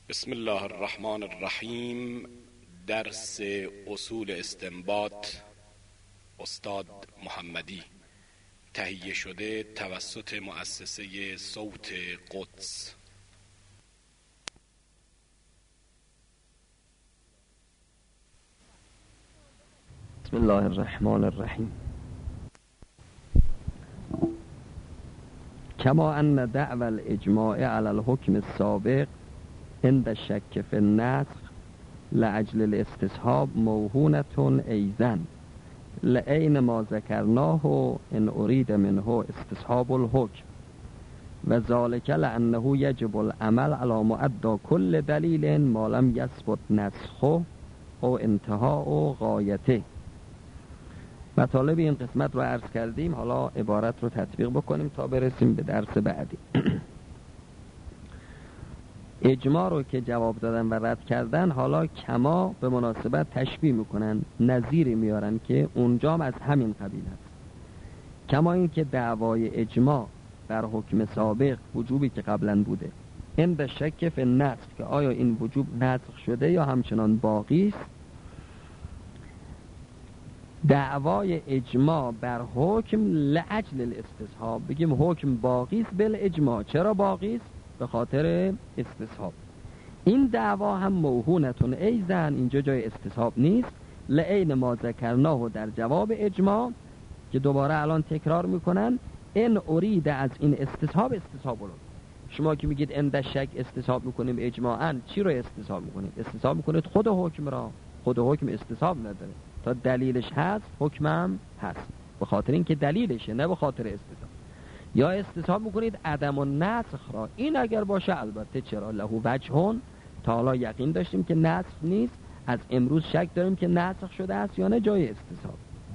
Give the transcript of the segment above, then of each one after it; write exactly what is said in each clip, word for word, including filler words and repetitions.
بسم الله الرحمن الرحیم. درس اصول استنباط، استاد محمدی، تهیه شده توسط مؤسسه صوت قدس. بسم الله الرحمن الرحیم. کما ان دعوى الاجماع على الحكم السابق عند الشك في النسخ لأجل الاستصحاب موهونة ایضا لعین ما ذکرناه ان اريد منه استصحاب الحكم و ذلك لأنه يجب العمل على مؤدى كل دلیل ما لم يثبت نسخه او انتهاء غایته. مطالب این قسمت رو عرض کردیم، حالا عبارت رو تطبیق بکنیم تا برسیم به درس بعدی. اجماع رو که جواب دادن و رد کردن، حالا کما به مناسبت تشبیه میکنن، نظیری میارن که اونجام از همین قبیل است. کما این که دعوای اجماع بر حکم سابق، وجوبی که قبلا بوده، این به شک فی النسخ که آیا این وجوب نسخ شده یا همچنان باقی است. دعوای اجماع بر حکم لعجل الاستصحاب، بگیم حکم باقی است بل اجماع. چرا باقی است؟ به خاطر استصحاب. این دعوا هم موهونتون ایزن، اینجا جای استصحاب نیست. لعین ما ذکرناه در جواب اجماع که دوباره الان تکرار میکنن، این ارید از این استصحاب استصحاب رو. شما که میگید اند شک استصحاب میکنیم اجماعاً، چی رو استصحاب میکنید؟ استصحاب میکنید خود حکم را. خود حکم استصحاب نداره، تا دلیلش هست حکمم هست، به خاطر اینکه دلیلشه، نه به خاطر استصحاب. یا استصحاب میکنید عدم النسخ را. این اگر باشه البته چرا له وجهون، تا حالا یقین داشتیم که نسخ نیست، از امروز شک داریم که نسخ شده است یا نه، جای استصحاب.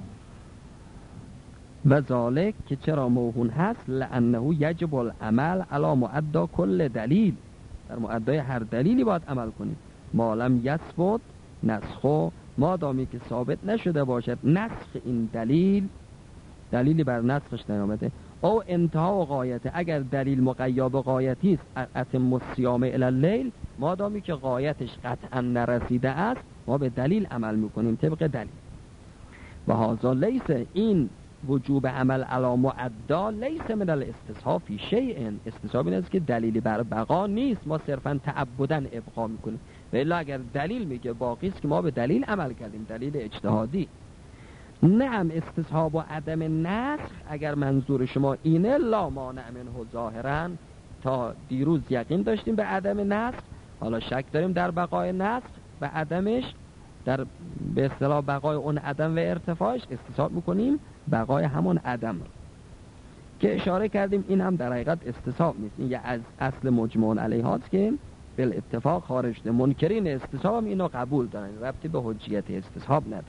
و ذالک که چرا موهون هست، لانه یجب العمل علی مؤدى کل دلیل، در مؤدای هر دلیلی باید عمل کنید. ما لم یثبت نسخه، ما دامی که ثابت نشده باشد نسخ این دلیل، دلیلی بر نسخش نیامده، او انتها و غایته، اگر دلیل مقید به غایتی است، اتم الصیام الی اللیل، ما دامی که غایتش قطعا نرسیده است، ما به دلیل عمل میکنیم، طبق دلیل. و هذا لیس، این وجوب عمل علی معدی لیس من الاستصحاب فی شیء، استصحاب این است که دلیلی بر بقا نیست، ما صرفا تعبداً ابقا میکنیم. و الا اگر دلیل میگه باقی است که ما به دلیل عمل کردیم، دلیل اجتهادی. نعم استصحاب و عدم نسخ، اگر منظور شما اینه، لا مانع منه ظاهرا، تا دیروز یقین داشتیم به عدم نسخ، حالا شک داریم در بقای نسخ و عدمش، در به اصطلاح بقای اون عدم و ارتفاعش، استصحاب میکنیم بقای همون عدم رو که اشاره کردیم. این هم در حقیقت استصحاب نیست، این یه از اصل مجمع علیه هاست که بل اتفاق خارج ده. منکرین استصحاب هم اینو قبول دارن، ربطی به حجیت استصحاب نداره.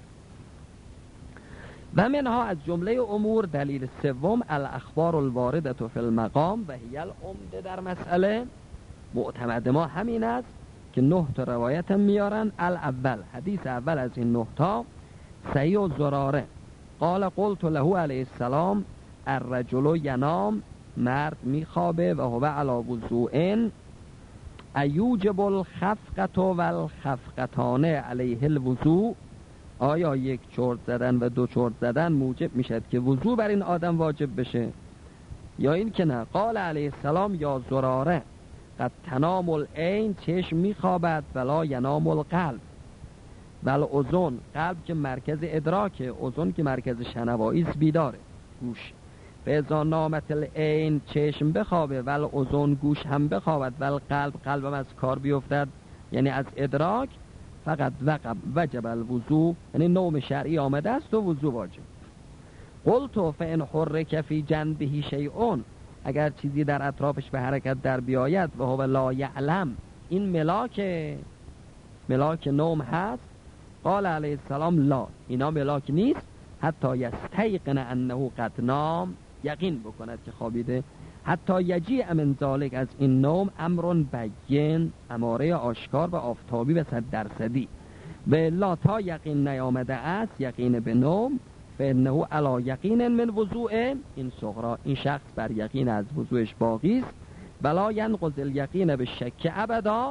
و منها از جمله امور دلیل سوم الاخبار الوارده فی المقام و هی العمده در مسئله. معتمد ما همین است که نه تا روایت هم میارن. الاول، حدیث اول از این نه تا، سعی و زراره قال قلت له علیه السلام الرجل ینام، مرد میخوابه و هو علی وضوء ایوجب الخفقة و الخفقتان علیه الوضوء، آیا یک چرت زدن و دو چرت زدن موجب میشد که وضوء بر این آدم واجب بشه یا این که نه؟ قال علیه السلام یا زراره قد تنام العین، چشم میخوابد، ولا ینام القلب، ول اذن، قلب که مرکز ادراکه، اذن که مرکز شنوایی است، بیداره، گوش. فاذا نامت العین، چشم بخوابه، ول اذن، گوش هم بخوابد، ول قلب، قلبم از کار بیفتد، یعنی از ادراک، فقط وقب وجب الوضوء، یعنی نوم شرعی آمده است و وضوء واجب. قلت فان حرک فی جنبه شیء، اگر چیزی در اطرافش به حرکت در بیاید، و هو لا یعلم، این ملاک ملاک نوم هست. قال علیه السلام لا، اینا ملاک نیست، حتی یستیقن انه قد نام، یقین بکند که خوابیده. حتی یجیء من ذالک، از این نوم، امر بین، اماره آشکار و آفتابی و صد درصدی. و لا تا یقین نیامده است، یقین به نوم، فانه علی یقین من وضوء، این صغرا، این شخص بر یقین از وضوعش باقی است. ولا ینقض الیقین بالشک ابدا،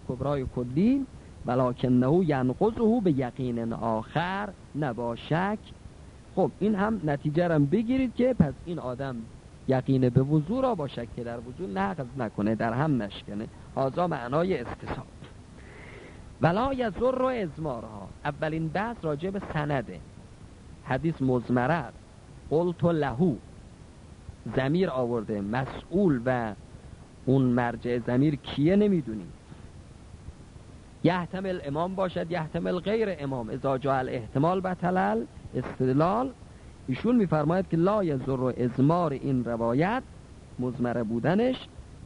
کبرای کلی ولکنه ینقضه به یقین آخر، نباشک. خب این هم نتیجه رو بگیرید که پس این آدم یقین به وضو را با شک در وضو نقض نکنه، در هم نشکنه. هذا معنای استصحاب. ولا یضر ازمارها. اولین بحث راجع به سنده. حدیث مزمره، قلت له، ضمیر آورده، مسئول و اون مرجع ضمیر کیه نمیدونیم. یحتمل امام باشد، یحتمل غیر امام. اذا جاء الاحتمال بطل استدلال. ایشون میفرماید که لا یضر ازمار این روایت، مزمره بودنش.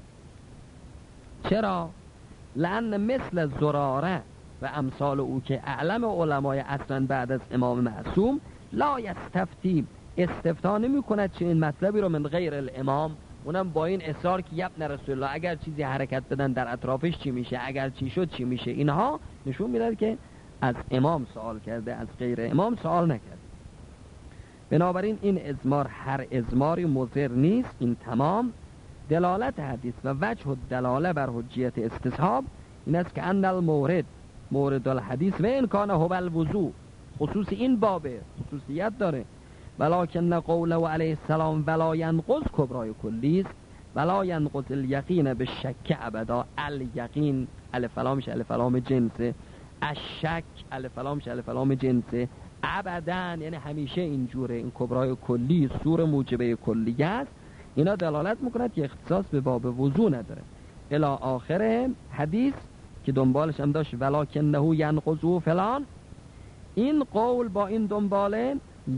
چرا؟ لأن مثل زراره و امثال او که اعلم علمای اصلا بعد از امام معصوم لا یستفتی، استفتا نمی کند چنین مطلبی رو من غیر الامام، اونم با این اصرار که یبن رسول الله اگر چیزی حرکت بدن در اطرافش چی میشه، اگر چی شد چی میشه. اینها نشون میداد که از امام سوال کرده، از غیر امام سوال نکرده. بنابراین این ازمار هر ازماری مضر نیست. این تمام دلالت حدیث و وجه دلاله بر حجیت استصحاب این است که ان المورد مورد الحدیث و این کان هو الوضو، خصوص این بابه خصوصیت داره. ولکن قوله علیه السلام ولا ینقض کبرای کلی است، ولا ینقض الیقین به شک ابدا. الیقین الف لامش الف لام جنسه، الشک الف لامش الف لام جنسه، ابدا یعنی همیشه اینجوره. این کبرای کلی سور موجبه کلیه است. اینا دلالت میکند که اختصاص به باب وضو نداره. الی آخر حدیث که دنبالش هم داشت ولکنه ینقضو فلان. این قول با این دنباله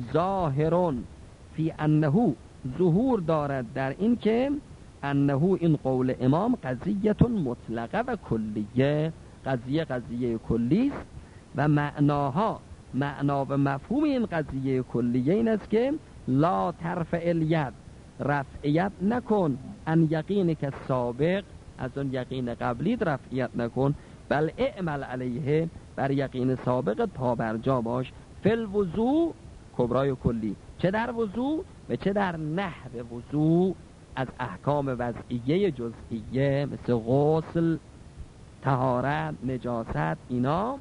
ظاهرون فی انه، ظهور دارد در این که انه این قول امام قضیه مطلقه و کلیه، قضیه قضیه کلی است و معناها، معنا و مفهوم این قضیه کلیه این است که لا ترفع الید، رفعیت نکن، ان یقین که سابق، از اون یقین قبلی رفعیت نکن، بل اعمل علیه، بر یقین سابق تا برجا باش. فل وضو کبرای کلی، چه در وضو و چه در نحو وضو از احکام وضعیه جزئیه مثل غسل، طهارت، نجاست، اینا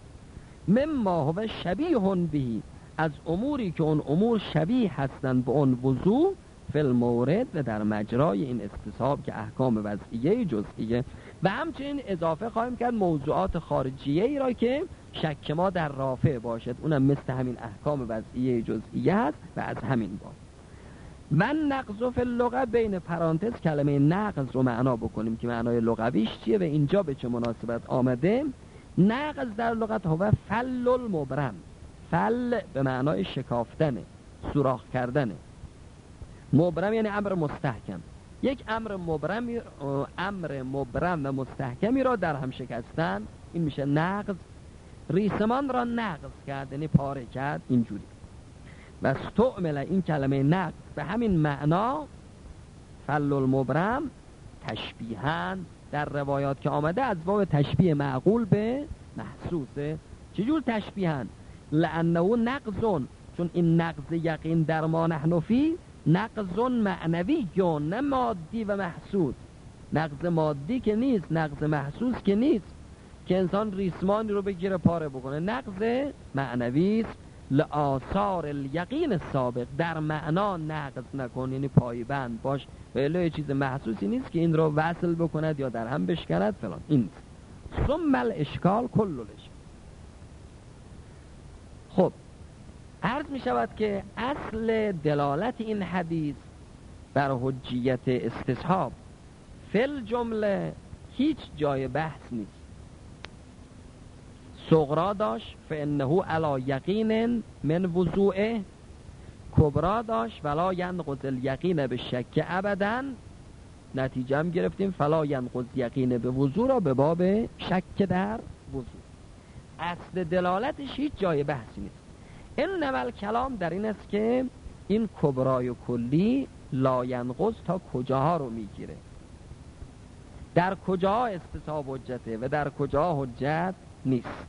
مما هو شبیه بهی، از اموری که اون امور شبیه هستند به اون وضو، فی المورد و در مجرای این استصحاب که احکام وضعیه جزئیه. و همچنین اضافه خواهیم کرد موضوعات خارجیه ای را که شک ما در رافع باشد، اونم مثل همین احکام وضعیه جزئیه هست و از همین باب. و نقض فی اللغه، بین پرانتز کلمه نقض رو معنا بکنیم که معنای لغویش چیه و اینجا به چه مناسبت آمده. نقض در لغت هو فل المبرم، فل به معنای شکافتنه، سوراخ کردنه. مبرم یعنی امر مستحکم. یک امر مبرم، امر مبرم و مستحکمی را در هم شکستن، این میشه نقض. ریسمان را نقض کرد یعنی پاره کرد، اینجوری. و استعمل این کلمه نقض به همین معنا فل المبرم تشبیهاً در روایات که آمده از باب تشبیه معقول به محسوسه. چجور تشبیهاً؟ لانه نقضون، چون این نقض یقین در ما نحن فی نقض معنوی نه مادی و محسوس. نقض مادی که نیست، نقض محسوس که نیست که انسان ریسمانی رو بگیره پاره بکنه. نقض معنوی است. لآثار الیقین سابق، در معنا نقض نکن یعنی پایبند باش و الا چیز محسوسی نیست که این رو وصل بکند یا در هم بشکند فلان. این ثم الاشکال کل الاشکال. خب عرض می شود که اصل دلالت این حدیث بر حجیت استصحاب فل جمله هیچ جای بحث نیست. صغرا داشت فانه علی یقین من وضوعه، کبرا داشت ولا ینقض الیقین به شک ابدا، نتیجه هم گرفتیم فلا ینقض یقین به وضوع را به باب شک در وضوع. اصل دلالتش هیچ جای بحثی نیست. انما الکلام در این است که این کبرای و کلی لا ینقض تا کجاها رو میگیره، در کجا استصحاب حجته و در کجا حجت نیست.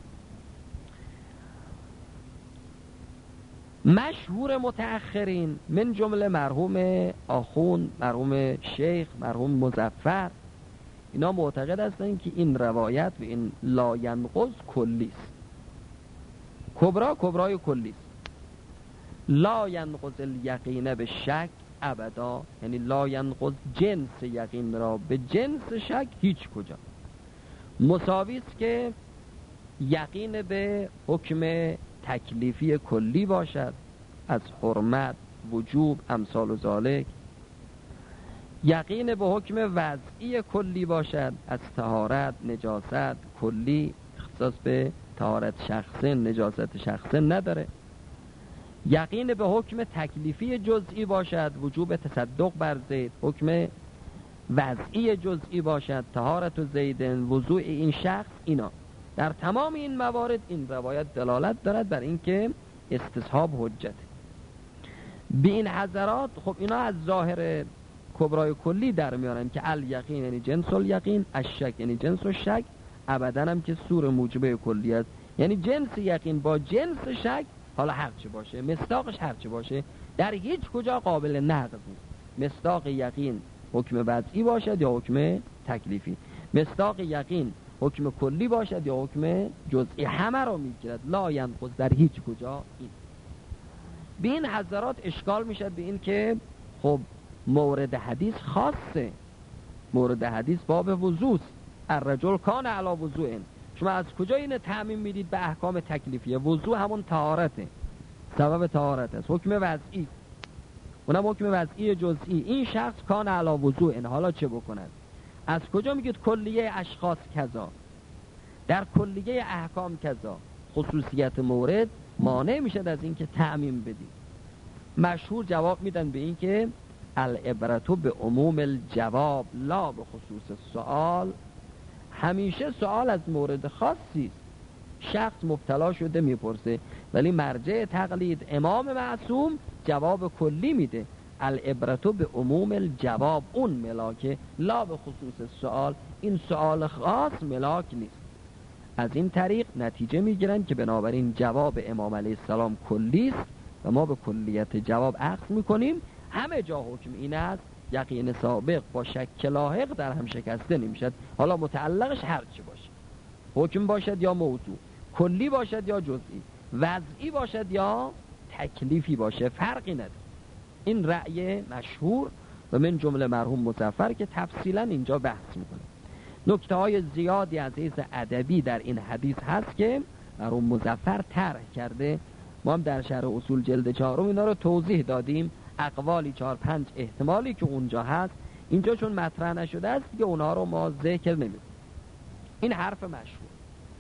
مشهور متأخرین من جمله مرحوم آخون، مرحوم شیخ، مرحوم مظفر، اینا معتقد هستند که این روایت و این لا ینقض کلی است. کبرا کبرای کلی است. لا ینقض الیقین به شک ابدا، یعنی لا ینقض جنس یقین را به جنس شک هیچ کجا. مساوی است که یقین به حکم تکلیفی کلی باشد، از حرمت، وجوب، امثال و ذالک. یقین به حکم وضعی کلی باشد، از طهارت، نجاست کلی، اختصاص به طهارت شخصی، نجاست شخصی نداره. یقین به حکم تکلیفی جزئی باشد، وجوب تصدق بر زید، حکم وضعی جزئی باشد، طهارت و زیدن، وضوع این شخص. اینا در تمام این موارد این روایت دلالت دارد بر اینکه استصحاب حجت. به این حضرات خب اینا از ظاهر کبرای کلی در میارن که الیقین یعنی جنس الیقین، الشک یعنی جنس الشک، ابدا هم که سور موجبه کلی است، یعنی جنس یقین با جنس شک، حالا هر چه باشه، مصداقش هر چه باشه، در هیچ کجا قابل نقض نیست. مصداق یقین حکم وضعی باشد یا حکم تکلیفی، مصداق یقین حکم کلی باشد یا حکم جزئی، همه رو میگیرد. لا ینقض در هیچ کجا. این به این حضرات اشکال میشد به این که خب مورد حدیث خاصه، مورد حدیث باب وضوء، الرجل کان علی وضوء، شما از کجا اینو تعمیم میدید به احکام تکلیفیه؟ وضوء همون طهارته، سبب طهارت است، حکم وضعی، اونم حکم وضعی جزئی. این شخص کان علی وضوء، حالا چه بکند؟ از کجا میگید کلیه اشخاص کذا، در کلیه احکام کذا؟ خصوصیت مورد مانع میشد از اینکه تعمیم بدید. مشهور جواب میدن به این که العبرة به عموم الجواب لا به خصوص السؤال. همیشه سوال از مورد خاصی است، شخص مبتلا شده میپرسه، ولی مرجع تقلید امام معصوم جواب کلی میده. العبرة به عموم الجواب، اون ملاکه، لا به خصوص السؤال، این سؤال خاص ملاک نیست. از این طریق نتیجه میگیرن که بنابراین جواب امام علیه السلام کلی است و ما به کلیت جواب اخذ میکنیم. همه جا حکم این است یقین سابق با شک لاحق در هم شکسته نمیشد، حالا متعلقش هر چی باشه، حکم باشد یا موضوع، کلی باشد یا جزئی، وضعی باشد یا تکلیفی باشه، فرقی نداره. این رأی مشهور و من جمله مرحوم مظفر که تفصیلا اینجا بحث میکنه. نکته های زیادی از حیث ادبی در این حدیث هست که مرحوم مظفر طرح کرده، ما هم در شرح اصول جلد چهارم اینا رو توضیح دادیم. اقوالی چهار پنج احتمالی که اونجا هست اینجا چون مطرح نشده است که اونها رو ما ذکر نمی‌کنیم. این حرف مشهور.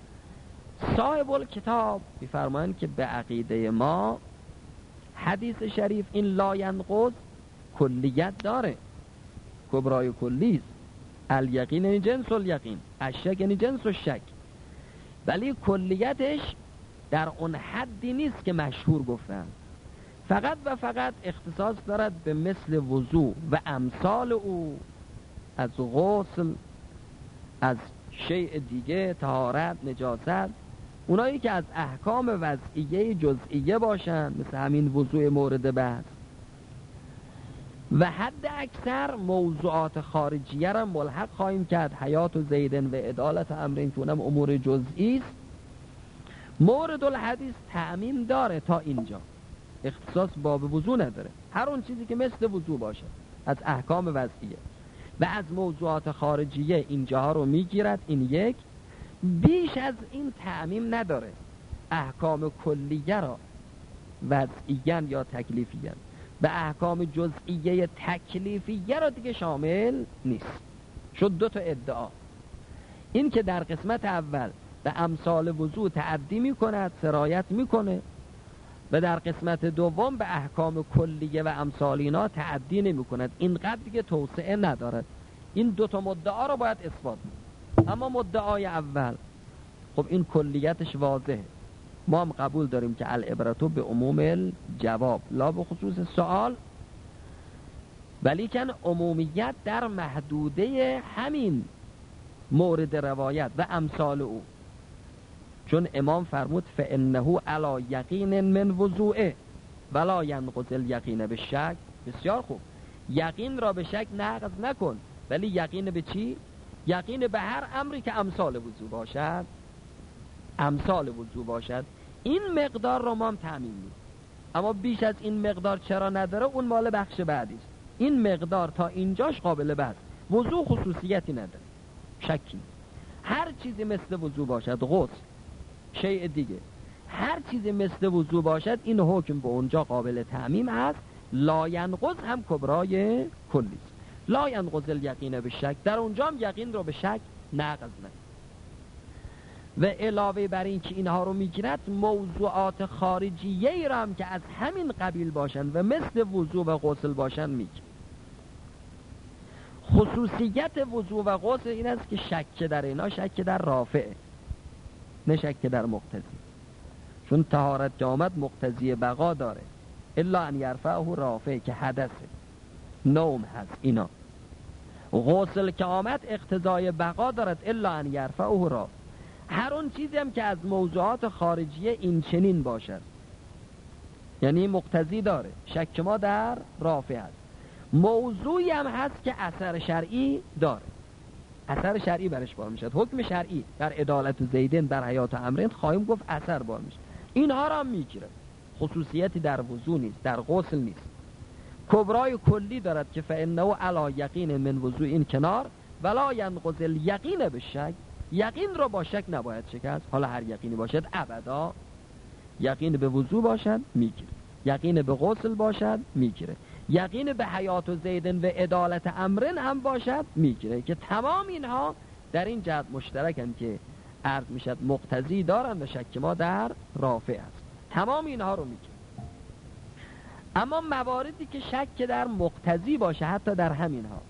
صاحب الکتاب می‌فرمایند که به عقیده ما حدیث شریف این لا ینقض کلیت داره، کبرای کلی است. الیقین یعنی جنس الیقین، الشک یعنی جنس الشک، ولی کلیتش در اون حدی نیست که مشهور گفتن، فقط و فقط اختصاص دارد به مثل وضوع و امثال او، از غسل، از شیء دیگه، طهارت، نجاست، اونایی که از احکام وضعیه جزئیه باشن، مثل همین وضوع مورد بحث. و حد اکثر موضوعات خارجیه را ملحق خواهیم کرد، حیات و زیدن و عدالت امرین که اونم امور جزئی است. مورد الحدیث تعمیم داره تا اینجا، اختصاص باب وضوع نداره، هر اون چیزی که مثل وضوع باشه از احکام وضعیه و از موضوعات خارجیه اینجاها رو میگیرد. این یک، بیش از این تعمیم نداره. احکام کلیه را وضعیه یا تکلیفیه و احکام جزئیه تکلیفیه را دیگه شامل نیست. شد دو تا ادعا، این که در قسمت اول به امثال وضوع تعدی میکند، سرایت میکنه، و در قسمت دوم به احکام کلیه و امثال اینا تعدی نمی کند، اینقدر دیگه توسعه ندارد. این دوتا مدعا رو باید اثبات کنیم. اما مدعای اول خب این کلیتش واضحه، ما هم قبول داریم که العبرة به عموم الجواب لا به خصوص سوال، ولیکن عمومیت در محدوده همین مورد روایت و امثال او، چون امام فرمود فانه علی یقین من وضوعه ولا ینقض الیقین به شک. بسیار خوب، یقین را به شک نقض نکن، ولی یقین به چی؟ یقین به هر امری که امثال وضو باشد، امثال وضو باشد، این مقدار رو ما هم تعمیم میدیم. اما بیش از این مقدار چرا نداره، اون مال بخش بعدی است. این مقدار تا اینجاش قابل بحث. وضو خصوصیتی نداره، شکی. هر چیزی مثل وضو باشد، غسل، شیء دیگه، هر چیزی مثل وضو باشد، این حکم به اونجا قابل تعمیم هست. لا ینقض هم کبرای کلی است. لا ینقض الیقین به شک، در اونجا هم یقین رو به شک نقض نکنه. و علاوه بر این که اینها رو میگیرد، موضوعات خارجیه را هم که از همین قبیل باشن و مثل وضو و غسل باشن میگیرد. خصوصیت وضو و غسل این است که شک در اینا شک در رافعه، نه شک در مقتضی. چون طهارت که آمد مقتضی بقا داره، الا ان یرفعه رافعه که حدثه، نوم هست. اینا غسل که آمد اقتضای بقا دارد، الا ان یرفعه رافعه. هر اون چیزی هم که از موضوعات خارجیه این چنین باشد، یعنی مقتضی داره، شک ما در رافع هست. موضوعی هم هست که اثر شرعی داره، اثر شرعی برش بار میشد. حکم شرعی در عدالت و زیدن، در حیات و امرین خواهیم گفت اثر بار میشه. اینها را هم میگیره. خصوصیتی در وضو نیست، در غسل نیست. کبرای کلی دارد که فانه علی یقین من وضو این کنار ولا ینقض الیقین بالشک. یقین رو با شک نباید شکست. حالا هر یقینی باشد ابدا. یقین به وضو باشد میگیره، یقین به غسل باشد میگیره، یقین به حیات و زیدن و عدالت امرن هم باشد میگیره، که تمام اینها در این جهت مشترکن که عرض میشد مقتضی دارن و شک ما در رافع است. تمام اینها رو میگیره. اما مواردی که شک در مقتضی باشه، حتی در همین ها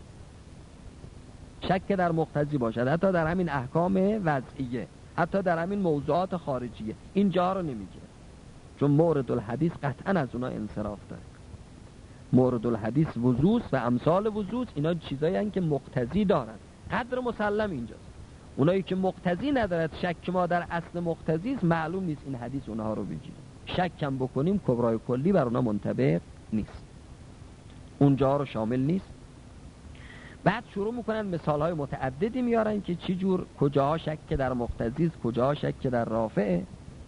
شک در مقتضی باشد، حتی در همین احکام وضعیه، حتی در همین موضوعات خارجیه، اینجا رو نمیگیره. چون مورد الحدیث قطعا از اونا انصراف داره. مورد الحدیث وضوست و امثال وضوست. اینا چیزایی هستند که مقتضی دارند، قدر مسلم اینجاست. اونایی که مقتضی ندارد، شک ما در اصل مقتضی است، معلوم نیست این حدیث اونها رو بگیره. شک هم بکنیم کبرای کلی بر اونا منطبق نیست، اونجا رو شامل نیست. بعد شروع میکنن مثال های متعددی میارن که چی جور، کجاها شک در مقتضی است، کجاها شک در رافعه.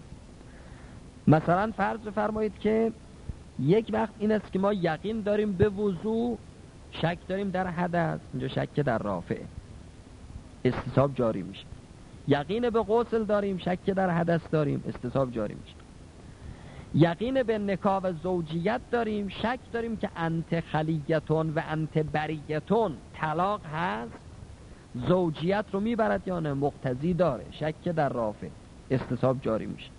مثلا فرض فرمایید که یک وقت این است که ما یقین داریم به وضو، شک داریم در حدث، اینجا شک در رافعه، استصحاب جاری میشه. یقین به غسل داریم، شک در حدث داریم، استصحاب جاری میشه. یقین به نکاح و زوجیت داریم، شک داریم که انت خلیتون و انت بریتون طلاق هست، زوجیت رو میبرد یا نه، مقتضی داره، شک در رافع، استصحاب جاری میشه.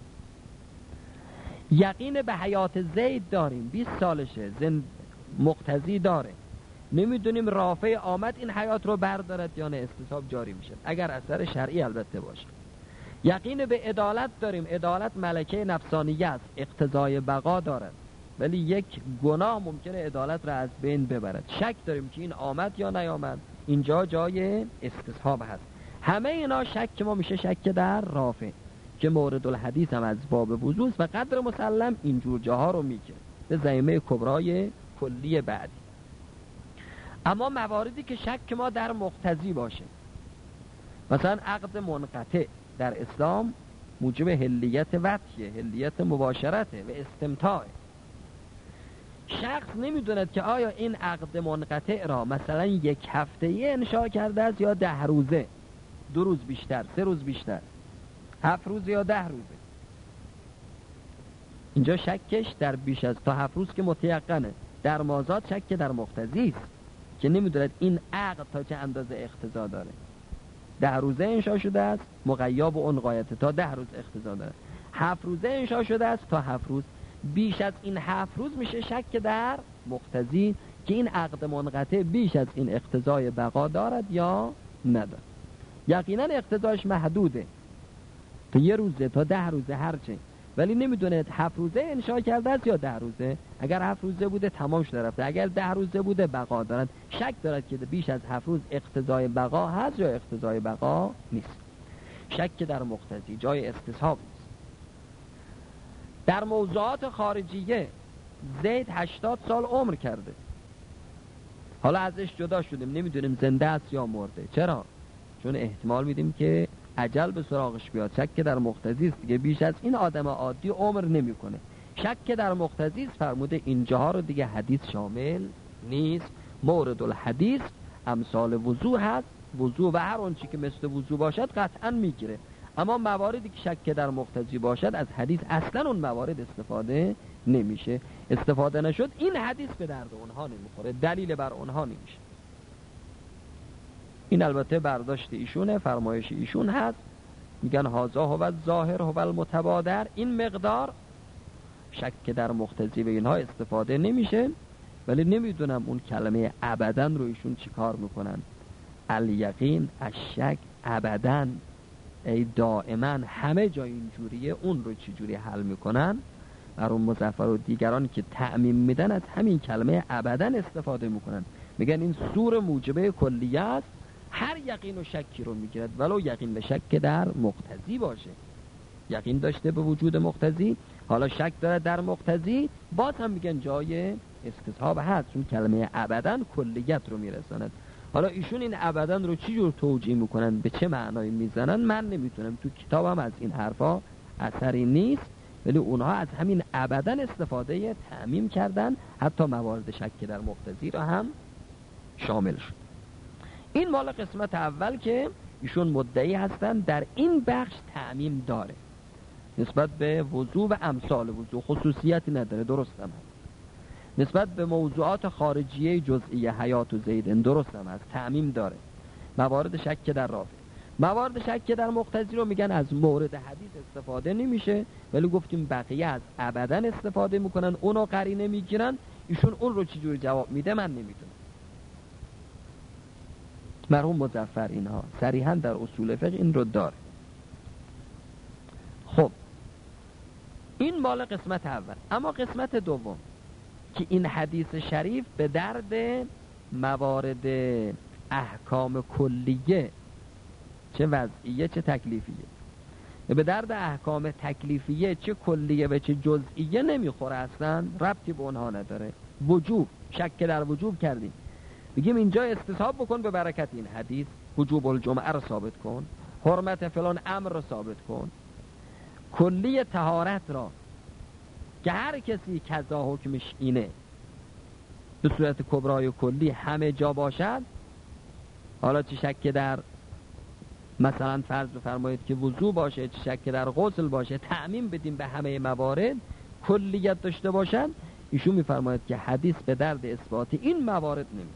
یقین به حیات زید داریم، بیست سالشه، زند مقتضی داره، نمیدونیم رافع آمد این حیات رو بردارد یا نه، استصحاب جاری میشه، اگر اثر شرعی البته باشه. یقین به عدالت داریم، عدالت ملکه نفسانیه است، اقتضای بقا دارد، ولی یک گناه ممکنه عدالت را از بین ببرد. شک داریم که این آمد یا نیامد، اینجا جای استصحاب هست. همه اینا شک ما میشه شک در رافع، که مورد الحدیث هم از باب وضو و قدر مسلم اینجور جاها رو میگه به زمینه کبرای کلی بعدی. اما مواردی که شک ما در مقتضی باشه، مثلا عقد منقطع در اسلام موجب حلیت وطیه، حلیت مباشرته و استمتاع. شخص نمیدوند که آیا این عقد منقطع را مثلا یک هفته انشاء کرده است یا ده روزه، دو روز بیشتر، سه روز بیشتر، هفت روز یا ده روزه. اینجا شکش در بیش از تا هفت روز که متیقنه. در مازاد شک در مقتضی است که نمیدوند این عقد تا چه اندازه اقتضا داره. ده روزه انشاء شده است، مقیاب و اون غایته، تا ده روز اقتضا داره. هفت روزه انشاء شده است تا هفت روز. بیش از این هفت روز میشه شک در مقتضی که این عقد منقطع بیش از این اقتضای بقا دارد یا ندارد. یقینا اقتضاش محدوده، تا یه روزه تا ده روزه هرچه، ولی نمیدونه هفت روزه انشاء کرده است یا ده روزه. اگر هفت روزه بوده تمام شده رفته، اگر ده روزه بوده بقا دارد. شک دارد که بیش از هفت روز اقتضای بقا هست یا اقتضای بقا نیست. شک در مقتضی جای استصحاب نیست. در موضوعات خارجیه زید هشتاد سال عمر کرده، حالا ازش جدا شدیم نمیدونیم زنده است یا مرده. چرا؟ چون احتمال میدیم که اجل به سراغش بیاد. شک در مقتضی است دیگه، بیش از این آدم عادی عمر نمیکنه. شک در مقتضی است فرموده اینجاها رو دیگه حدیث شامل نیست. مورد الحدیث امثال وضوع هست، وضوع و هر اون چی که مثل وضوع باشد قطعا میگیره. اما مواردی که شک در مقتضی باشد از حدیث اصلا اون موارد استفاده نمیشه. استفاده نشد این حدیث به درد اونها نمیخوره، دلیل بر اونها نمیشه. این البته برداشت ایشونه، فرمایش ایشون هست. میگن هازا هو الظاهر هو المتبادر، این مقدار شک در مقتضی و اینها استفاده نمیشه. ولی نمیدونم اون کلمه ابداً رو ایشون چی کار میکنن. الیقین، الشک، ابداً، ای دائما، همه جا اینجوریه. اون رو چی جوری حل میکنن؟ بر اون مظفر و دیگران که تعمیم میدن از همین کلمه ابداً استفاده میکنن. میگن این سور موجبه کلیه است، هر یقین و شکی رو میگیرد ولو یقین و شک در مقتضی باشه. یقین داشته به وجود مقتضی، حالا شک داره در مقتضی، باز هم میگن جای استصحاب هست، چون کلمه ابداً کلیت رو میرساند. حالا ایشون این ابداً رو چی جور توجیه میکنن، به چه معنایی میزنن، من نمیتونم. تو کتابم از این حرفا اثری نیست، ولی اونها از همین ابداً استفاده تعمیم کردن، حتی موارد شک در مقتضی رو هم شامل شد. این مال قسمت اول که ایشون مدعی هستن در این بخش تعمیم داره نسبت به وضوع و امثال وضوع، خصوصیتی نداره، درست هم هست. نسبت به موضوعات خارجیه جزئیه حیات و زیدن، درست هم هست، تعمیم داره. موارد شک در رافع، موارد شک در مقتضی رو میگن از مورد حدیث استفاده نمیشه، ولی گفتیم بقیه از ابداً استفاده میکنن، اونو قرینه میگیرن. ایشون اون رو چجوری جواب میده من نمیدونم. مرحوم مظفر اینها صریحاً در اصول فقه این رو داره. خب این مال قسمت اول. اما قسمت دوم که این حدیث شریف به درد موارد احکام کلیه، چه وضعیه چه تکلیفیه، به درد احکام تکلیفیه چه کلیه و چه جزئیه نمیخوره، اصلا ربطی به اونها نداره. وجوب، شک در وجوب کردیم، بگیم اینجا استصحاب بکن به برکت این حدیث، وجوب الجمعه رو ثابت کن، حرمت فلان امر رو ثابت کن، کلی طهارت را که هر کسی کذا حکمش اینه به صورت کبرای و کلی همه جا باشد. حالا چه شک در مثلا فرض بفرمایید که وضو باشه، چه شک در غسل باشه، تعمیم بدیم به همه موارد، کلیت داشته باشد. ایشون میفرماید که حدیث به درد اثبات این موارد نمیشه.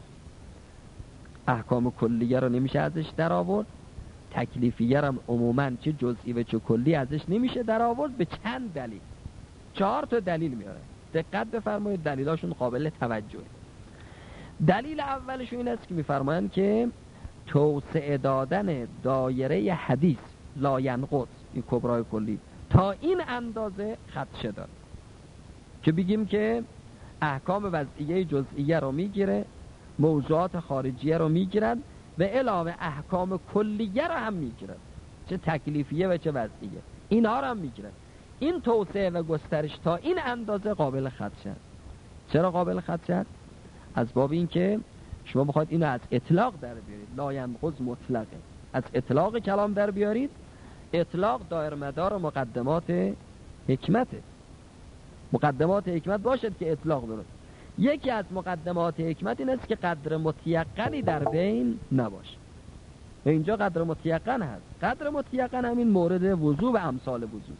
احکام کلیه رو نمیشه ازش در آورد، تکلیفیه هم عموما چه جزئی و چه کلی ازش نمیشه در آورد. به چند دلیل، چهار تا دلیل میاره، دقت بفرمایید، دلیلاشون قابل توجهه. دلیل اولشون این است که میفرمایند که توسعه دادن دایره حدیث لا ینقض، این کبرای کلی، تا این اندازه خدشه داره که بگیم که احکام وضعیه جزئیه رو میگیره، موضوعات خارجیه رو میگیرد و علاوه احکام کلیه رو هم میگیرد، چه تکلیفیه و چه وضعیه، اینها رو هم میگیرد. این توسعه و گسترش تا این اندازه قابل خدشه. چرا قابل خدشه؟ از باب این که شما بخواید اینو از اطلاق در بیارید، لا ینقض مطلقه، از اطلاق کلام در بیارید. اطلاق دایر مدار مقدمات حکمته، مقدمات حکمت باشد که اطلاق درست. یکی از مقدمات حکمت این است که قدر متیقنی در بین نباشه. و اینجا قدر متیقن هست. قدر متیقن همین مورد وضوع و امثال وضوع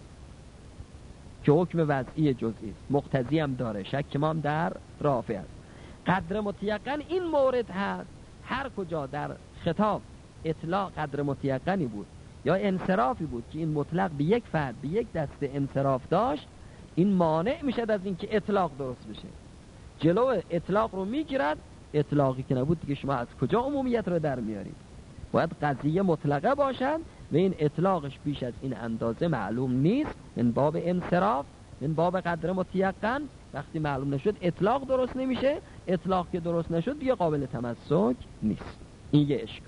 که حکم وضعی جزئی است، مقتضی هم داره، شک ما هم در رافع است. قدر متیقن این مورد هست. هر کجا در خطاب اطلاق قدر متیقنی بود یا انصرافی بود که این مطلق به یک فرد به یک دسته انصراف داشت، این مانع میشد از این که اطلاق درست بشه. جلو اطلاق رو میگیرد. اطلاقی که نبود دیگه شما از کجا عمومیت رو در میارید؟ باید قضیه مطلقه باشد و این اطلاقش بیش از این اندازه معلوم نیست، من باب انصراف، من باب قدر متیقن. وقتی معلوم نشد اطلاق درست نمیشه، اطلاق که درست نشد دیگه قابل تمسک نیست. این یه اشکال.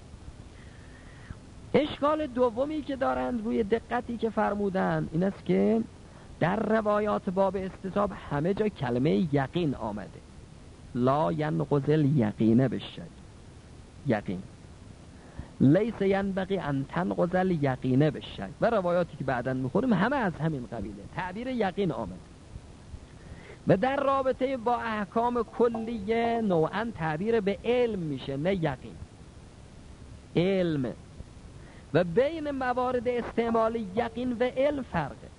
اشکال دومی که دارند روی دقتی که فرمودن این است که در روایات باب استصحاب همه جا کلمه یقین آمده. لا ینقض الیقین بالشک، یقین لیس ینبغی ان تنقض الیقین بالشک. و روایاتی که بعداً میخوریم همه از همین قبیله، تعبیر یقین آمد. و در رابطه با احکام کلیه نوعاً تعبیر به علم میشه، نه یقین، علم. و بین موارد استعمال یقین و علم فرقه.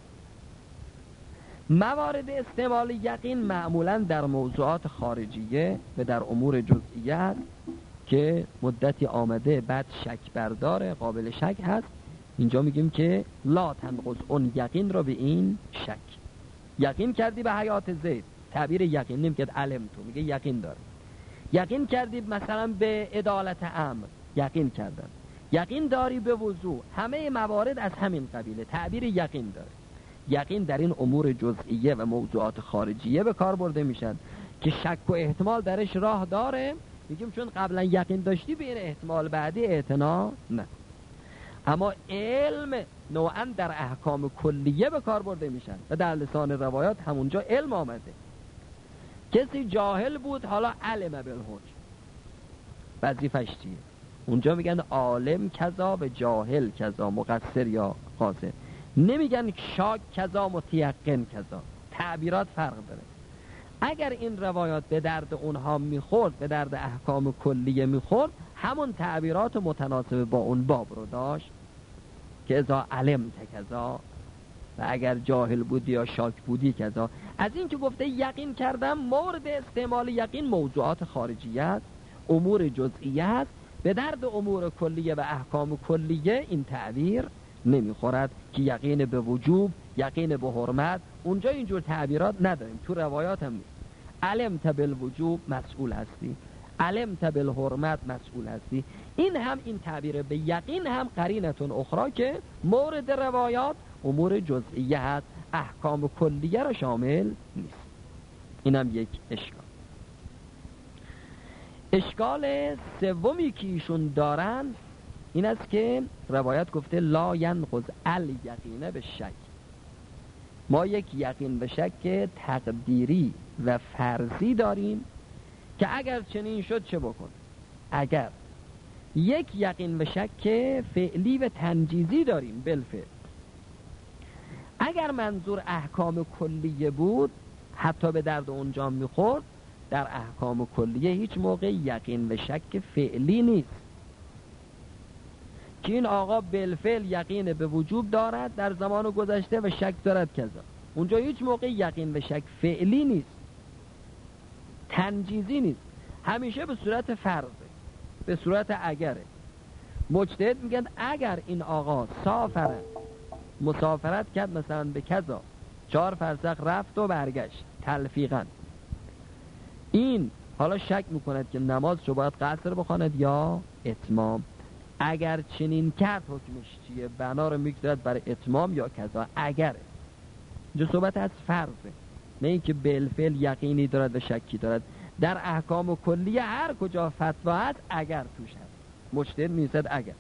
موارد استعمال یقین معمولاً در موضوعات خارجیه و در امور جزئیه هست که مدتی آمده بعد شک برداره، قابل شک هست. اینجا میگیم که لا تنقض اون یقین رو به این شک. یقین کردی به حیات زید، تعبیر یقین نمیگه علم، تو میگه یقین داره. یقین کردی مثلا به عدالت امر، یقین کردن. یقین داری به وضوع، همه موارد از همین قبیله، تعبیر یقین داره. یقین در این امور جزئیه و موضوعات خارجیه به کار برده میشن که شک و احتمال درش راه داره، میگیم چون قبلا یقین داشتی به این احتمال بعدی اعتنا نه. اما علم نوعا در احکام کلیه به کار برده میشن و در لسان روایات همونجا علم آمده. کسی جاهل بود حالا علم بالحج، وظیفش چیه؟ اونجا میگن عالم کذا و جاهل کذا، مقصر یا قاصر. نمیگن شاک کذا متیقن کذا، تعبیرات فرق داره. اگر این روایات به درد اونها میخورد، به درد احکام کلیه میخورد، همون تعبیرات متناسب با اون باب رو داشت که اذا علم کذا، و اگر جاهل بودی یا شاک بودی کذا. از این که گفته یقین کردم، مورد استعمال یقین موضوعات خارجیه است، امور جزئیه است، به درد امور کلیه و احکام کلیه این تعبیر نمیخورد که یقین به وجوب، یقین به حرمت. اونجا اینجور تعبیرات نداریم، تو روایات هم نیست. علمت بالوجوب مسئول هستی، علمت بالحرمت مسئول هستی. این هم این تعبیر به یقین هم قرینتون اخرى که مورد روایات امور جزئیه هست، احکام کلیه را شامل نیست. این هم یک اشکال. اشکال سومی که ایشون دارن این است که روایت گفته لا ینقض الیقین بالشک. ما یک یقین به شک تقدیری و فرضی داریم که اگر چنین شد چه بکن. اگر یک یقین به شک فعلی و تنجیزی داریم بالفعل، اگر منظور احکام کلیه بود حتی به درد اونجا میخورد. در احکام کلیه هیچ موقع یقین به شک فعلی نیست که این آقا بالفعل یقین به وجوب دارد در زمان گذشته و شک دارد کذا. اونجا هیچ موقع یقین به شک فعلی نیست، تنجیزی نیست، همیشه به صورت فرضه، به صورت اگره. مجتهد میگن اگر این آقا سافره، مسافرت کرد مثلا به کذا، چهار فرسخ رفت و برگشت تلفیقا، این حالا شک میکند که نماز شو باید قصر بخواند یا اتمام. اگر چنین کرد حکمش چیه؟ بنا رو میگذارد برای اتمام یا کذا. اگره جو صحبت از فرضه، نه اینکه بالفعل یقینی دارد و شکی دارد. در احکام کلیه هر کجا فتوا هست اگر توش هست، مجتهد میزد اگر.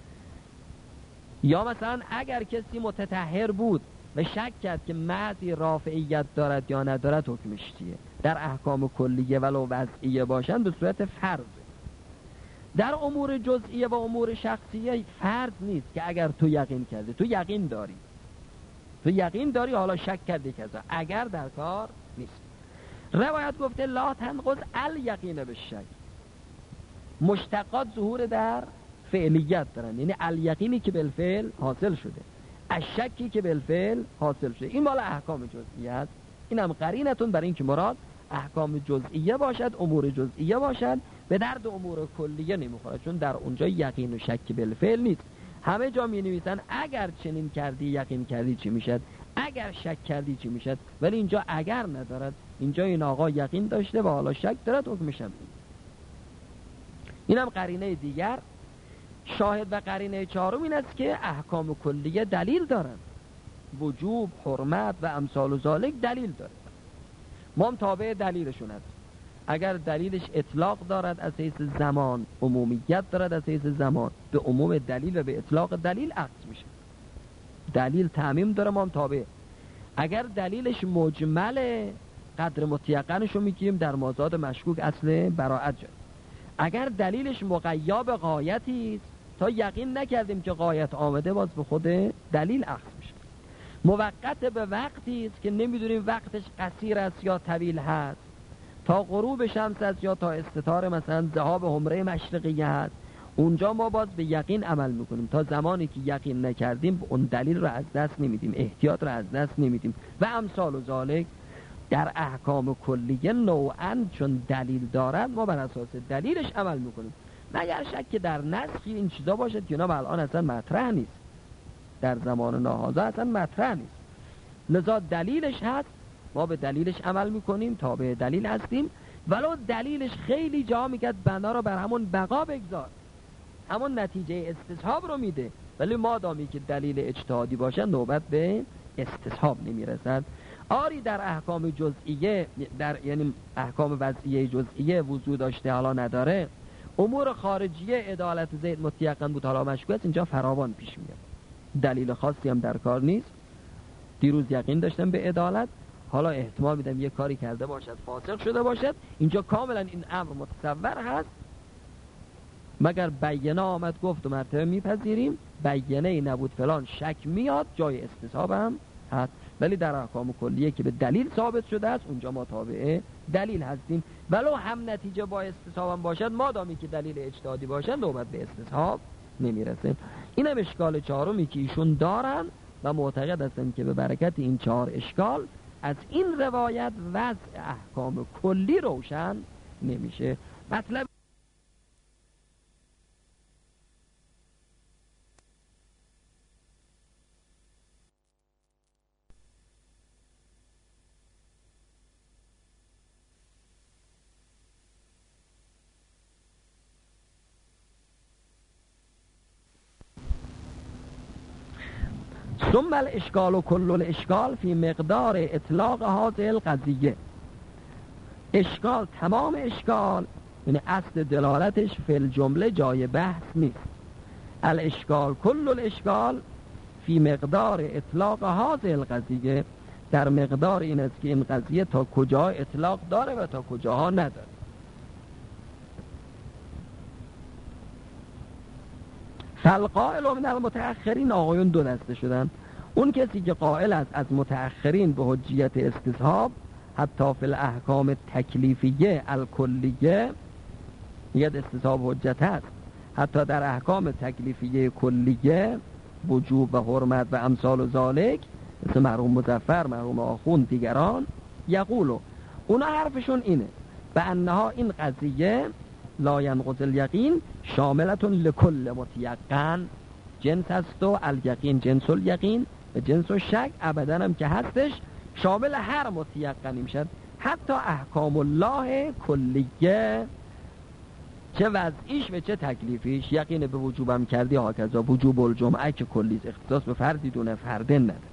یا مثلا اگر کسی متطهر بود و شک کرد که مردی رافعیت دارد یا ندارد حکمش چیه؟ در احکام کلیه ولو وضعیه باشن به صورت فرض. در امور جزئیه و امور شخصیه فرض نیست که اگر تو یقین کردی، تو یقین داری، تو یقین داری حالا شک کردی کذا، اگر در کار نیست. روایت گفته لا تنقض الیقین بالشک. مشتقات ظهور در فعلیت دارن، یعنی الیقینی که بالفعل حاصل شده، الشکی که بالفعل حاصل شده. این مال احکام جزئیه است. این هم قرینتون برای این که مراد احکام جزئیه باشد، امور جزئیه باشد، به درد امور کلیه نمیخوره، چون در اونجا یقین و شک بالفعل نیست. همه جا می نویسن اگر چنین کردی یقین کردی چی میشد، اگر شک کردی چی میشد، ولی اینجا اگر ندارد. اینجا این آقا یقین داشته و حالا شک دارد، حکمش هم این هم قرینه دیگر. شاهد و قرینه چهارم این است که احکام کلیه دلیل دارند، وجوب، حرمت و امثال و ذالک دلیل داره. ما هم تابع دلیلشون هست. اگر دلیلش اطلاق دارد از حیث زمان، عمومیت دارد از حیث زمان، به عموم دلیل و به اطلاق دلیل عکس میشه. دلیل تعمیم داره، ما هم تابع. اگر دلیلش مجمله، قدر متیقنش رو میگیریم در مازاد مشکوک اصل براعت جد. اگر دلیلش مقیاب غایتی است تا یقین نکردیم که غایت آمده، باز به خود دلیل اخذ میشه. موقت به وقتی است که نمیدونیم وقتش قصیر است یا طویل هست، تا غروب شمس است یا تا استتار مثلا ذهاب حمره مشرقیه هست، اونجا ما باز به یقین عمل میکنیم. تا زمانی که یقین نکردیم اون دلیل رو از دست نمیدیم، احتیاط رو از دست نمیدیم و امثال و ذالک. در احکام کلیه نوعاً چون دلیل دارد ما بر اساس دلیلش عمل میکنیم، مگر شک در نسخی این چیزا باشد که اینا الان اصلا مطرح نیست، در زمان ناهازا اصلا مطرح نیست، لذا دلیلش هست ما به دلیلش عمل میکنیم، تابع دلیل هستیم. ولو دلیلش خیلی جا میگد بنا رو بر همون بقا بگذار، همون نتیجه استصحاب رو میده، ولی ما دامی که دلیل اجتهادی باشه نوبت به استصحاب نمیرسد. آری در احکام جزئیه، در یعنی احکام وضعیه جزئیه وضوع داشته حالا نداره، امور خارجیه عدالت زید متیقن بود حالا مشکوک است، اینجا فراوان پیش میاد، دلیل خاصی هم در کار نیست. دیروز یقین داشتم به عدالت، حالا احتمال میدم یه کاری کرده باشد فاسق شده باشد، اینجا کاملا این امر متصور هست، مگر بیانه آمد گفت و مرتبه میپذیریم، بیانه ای نبود فلان شک میاد، جای استصحاب هم هست. ولی در احکام کلیه که به دلیل ثابت شده است اونجا ما تابع دلیل هستیم، ولو هم نتیجه با استصحاب هم باشد، ما دامی که دلیل اجتهادی باشد نوبت به استصحاب نمیرسه. اینم اشکال چهارمی که ایشون دارن و معتقد هستن که به برکت این چهار اشکال از این روایت وضع احکام کلی روشن نمیشه. مطلب ثم الاشکال و کل الاشکال فی مقدار اطلاق هذه القضیه. اشکال، تمام اشکال، یعنی اصل دلالتش فی الجمله جای بحث نیست. الاشکال کل الاشکال فی مقدار اطلاق هذه القضیه، در مقدار این است که این قضیه تا کجا اطلاق داره و تا کجاها نداره. فالقائل من المتأخرین، آقایون دو دسته شدن. اون کسی که قائل است از متأخرین به حجیت استصحاب حتی فی الاحکام تکلیفیه الکلیه، یاد استصحاب حجت هست حتی در احکام تکلیفیه کلیه وجوب و حرمت و امثال و ذالک، مثل مرحوم مظفر، مرحوم آخوند، دیگران، یقولو اونا حرفشون اینه به انها این قضیه لا ینقض الیقین شاملتون لکل متیقن، جنس هست و الیقین جنس الیقین و جنس و شک ابدا هم که هستش شامل هر متیقنی میشد، حتی احکام الله کلیه چه وضعیش و چه تکلیفیش. یقین به وجوبم کردی ها کذا وجوب الجمعه که کلیز اختصاص به فردی دونه فردن نداره.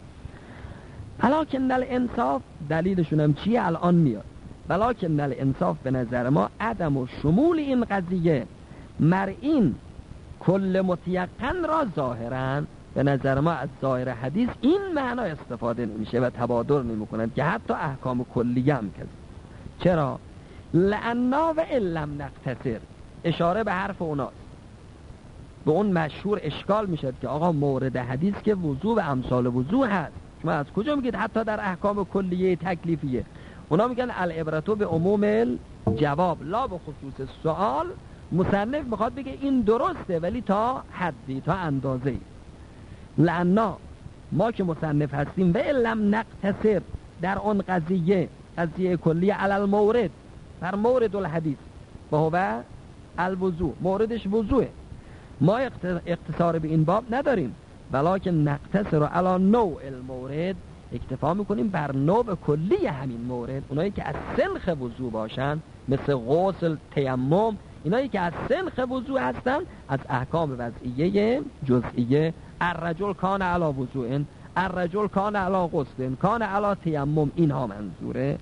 ولکن الانصاف دلیلشون هم چیه الان میاد. ولکن الانصاف به نظر ما عدم و شمول این قضیه مرئین کل متیقن را ظاهرا، به نظر ما از ظاهر حدیث این معنا استفاده نمیشه و تبادر نمی کنند که حتی احکام کلیه هم کذا. چرا؟ لعنا و لم نقتصر، اشاره به حرف اوناست، به اون مشهور اشکال میشد که آقا مورد حدیث که وضوع و امثال وضوع هست، شما از کجا میگید حتی در احکام کلیه تکلیفیه؟ اونا میگن العبرتو به عموم جواب لا به خصوص سوال. مصنف میخواد بگه این درسته ولی تا حدی، تا اندازه‌ای. لعنا ما که مصنف هستیم و لم نقتصر در اون قضیه قضیه کلیه علی المورد، بر مورد الحدیث و هو الوضوع، موردش وضوعه، ما اختصار به این باب نداریم، ولکن نقتصر علی نوع المورد، اکتفا میکنیم بر نوع کلی همین مورد. اونایی که از سنخ وضوع باشن مثل غسل، تیمم، اینایی که از سنخ وضوع هستن از احکام وضعیه جزئیه، الرجل کان علی وضوء، الرجل کان علی غسل، کان علی تیمم، اینها منظوره.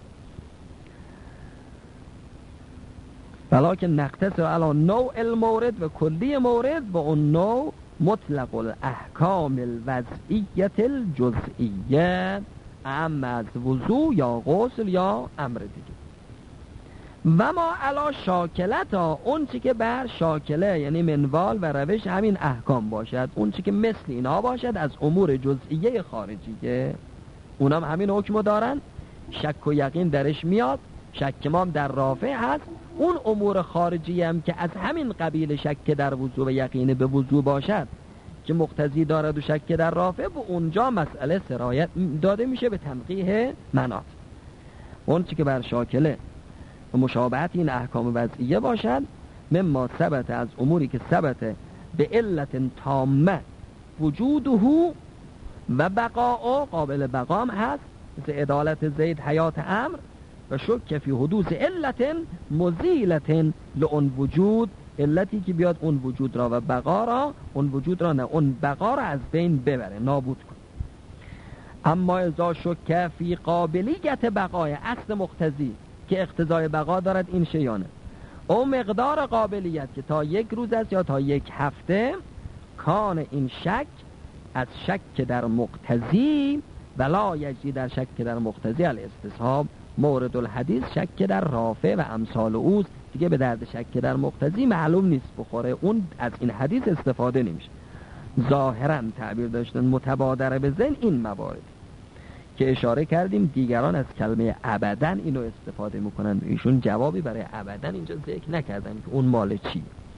ولکن نقتصر علی نوع المورد و کلی مورد، و اون نوع مطلق الاحکام الوضعیت الجزئیه اعم از وضو یا غسل یا امر دیگه. و ما علا شاکلت ها، اون چی که بر شاکله یعنی منوال و روش همین احکام باشد، اون چی که مثل اینا باشد از امور جزئیه خارجیه، اونم همین حکمو دارن، شک و یقین درش میاد، شک ما هم در رافع هست. اون امور خارجی هم که از همین قبیل شک در وضو و یقین به وضو باشد که مقتضی دارد و شک در رافع، به اونجا مسئله سرایت داده میشه به تنقیح مناط. اون چی که بر شاکله و مشابهت این احکام وضعیه باشد، مما ثبت، از اموری که ثبت به علت تامه وجوده و بقاء، قابل بقام هست، مثل عدالت زید حیات امر، و شک فی حدوث علت مزیلت لعن وجود، علتی که بیاد اون وجود را و بقا را، اون وجود را نه اون بقا را از بین ببره، نابود کن. اما اذا شک فی قابلیت بقای، اصل مقتضی که اقتضای بقا دارد این شیانه، او مقدار قابلیت که تا یک روز است یا تا یک هفته، کان این شک از شک در مقتضی ولا یجری، در شک در مقتضی الاستصحاب مورد الحدیث، شک در رافع و امثال اوست، دیگه به درد شک در مقتضی معلوم نیست بخوره، اون از این حدیث استفاده نمیشه. ظاهرا تعبیر داشتن متبادر به ذهن این موارد که اشاره کردیم، دیگران از کلمه ابداً اینو استفاده میکنن، ایشون جوابی برای ابداً اینجا ذکر نکردن که اون مال چیه.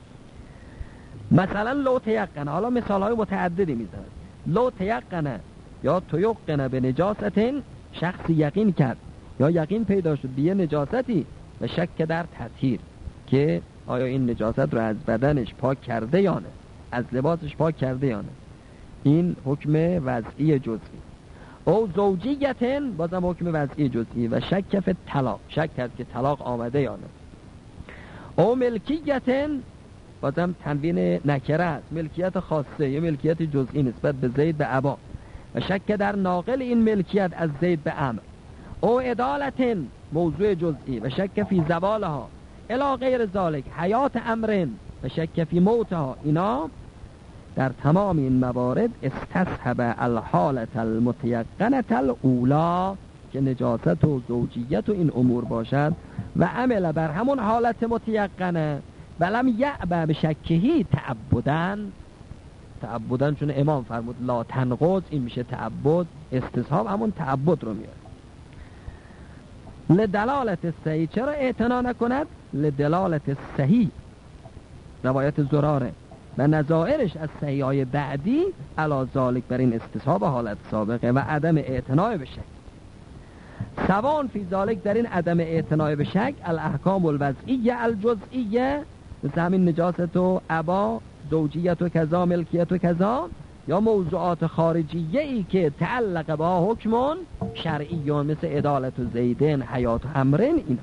مثلا لو تیقنه، حالا مثال های متعددی میزنن، لو تیقنه یا تیقنه به نجاستین، شخص یقین کرد یا یقین پیدا شد به یه نجاستی و شک در تطهیر که آیا این نجاست رو از بدنش پاک کرده یا نه، از لباسش پاک کرده یا نه، این حکم وضعی جزئی. او زوجیتن، بازم حکم وضعی جزئی، و شک فی طلاق، شک کرد که طلاق آمده یا نه. او ملکیتن، بازم تنوین نکره است، ملکیت خاصه یا ملکیت جزئی نسبت به زید به ابا، و شک در ناقل این ملکیت از زید به امر. او عدالتن، موضوع جزئی، و شک فی زوالها الی غیر ذالک حیات امرن، و شک فی موتها. اینا در تمام این موارد استصحب الحالت المتیقنة الاولا که نجاست و زوجیت و این امور باشد، و عمل بر همون حالت متیقنه، ولم یعبه به شکهی تعبدن، تعبدن چون امام فرمود لا تنقض، این میشه تعبد، استصحاب همون تعبد رو میاره. لدلالت صحیح، چرا اعتنا نکند؟ لدلالت صحیح، روایت زراره و نظائرش از صحیحای بعدی علی ذالک، بر این استصحاب حالت سابقه و عدم اعتناع به شک. سوان فی ذالک، در این عدم اعتناع به شک، الاحکام الوضعیه الجزئیه، مثل همین نجاست و ابا، زوجیت و کذا، ملکیت و کذا، یا موضوعات خارجیه ای که تعلق با حکمون شرعیون مثل عدالت و زیدن حیات و امرن. اینا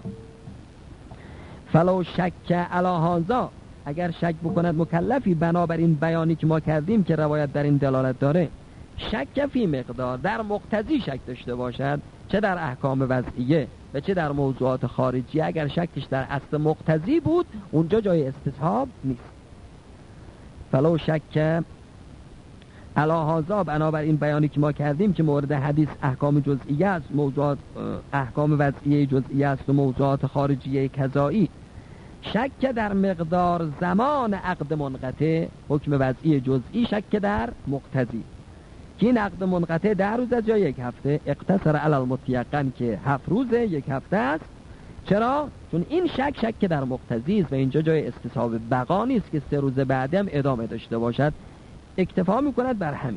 فلو شک علی هذا، اگر شک بکند مکلفی بنابراین بیانی که ما کردیم که روایت در این دلالت داره، شک فی مقدار، در مقتضی شک داشته باشد، چه در احکام وضعیه و چه در موضوعات خارجیه، اگر شکش در اصل مقتضی بود اونجا جای استصحاب نیست. فلو شک علی هذا، بنابراین بیانی که ما کردیم که مورد حدیث احکام جزئیه است، موضوعات احکام وضعیه جزئیه است و موضوعات خارجیه کذایی، شک در مقدار زمان عقد منقطع، حکم وضعی جزئی شک در مقتضی که این عقد منقطع ده روز از یا یک هفته، اقتصر علی المتیقن که هفت روزه، یک هفته است. چرا؟ چون این شک شک در مقتضی است و اینجا جای استصحاب بقا نیست که سه روز بعدی هم ادامه داشته باشد، اکتفا میکند بر همین.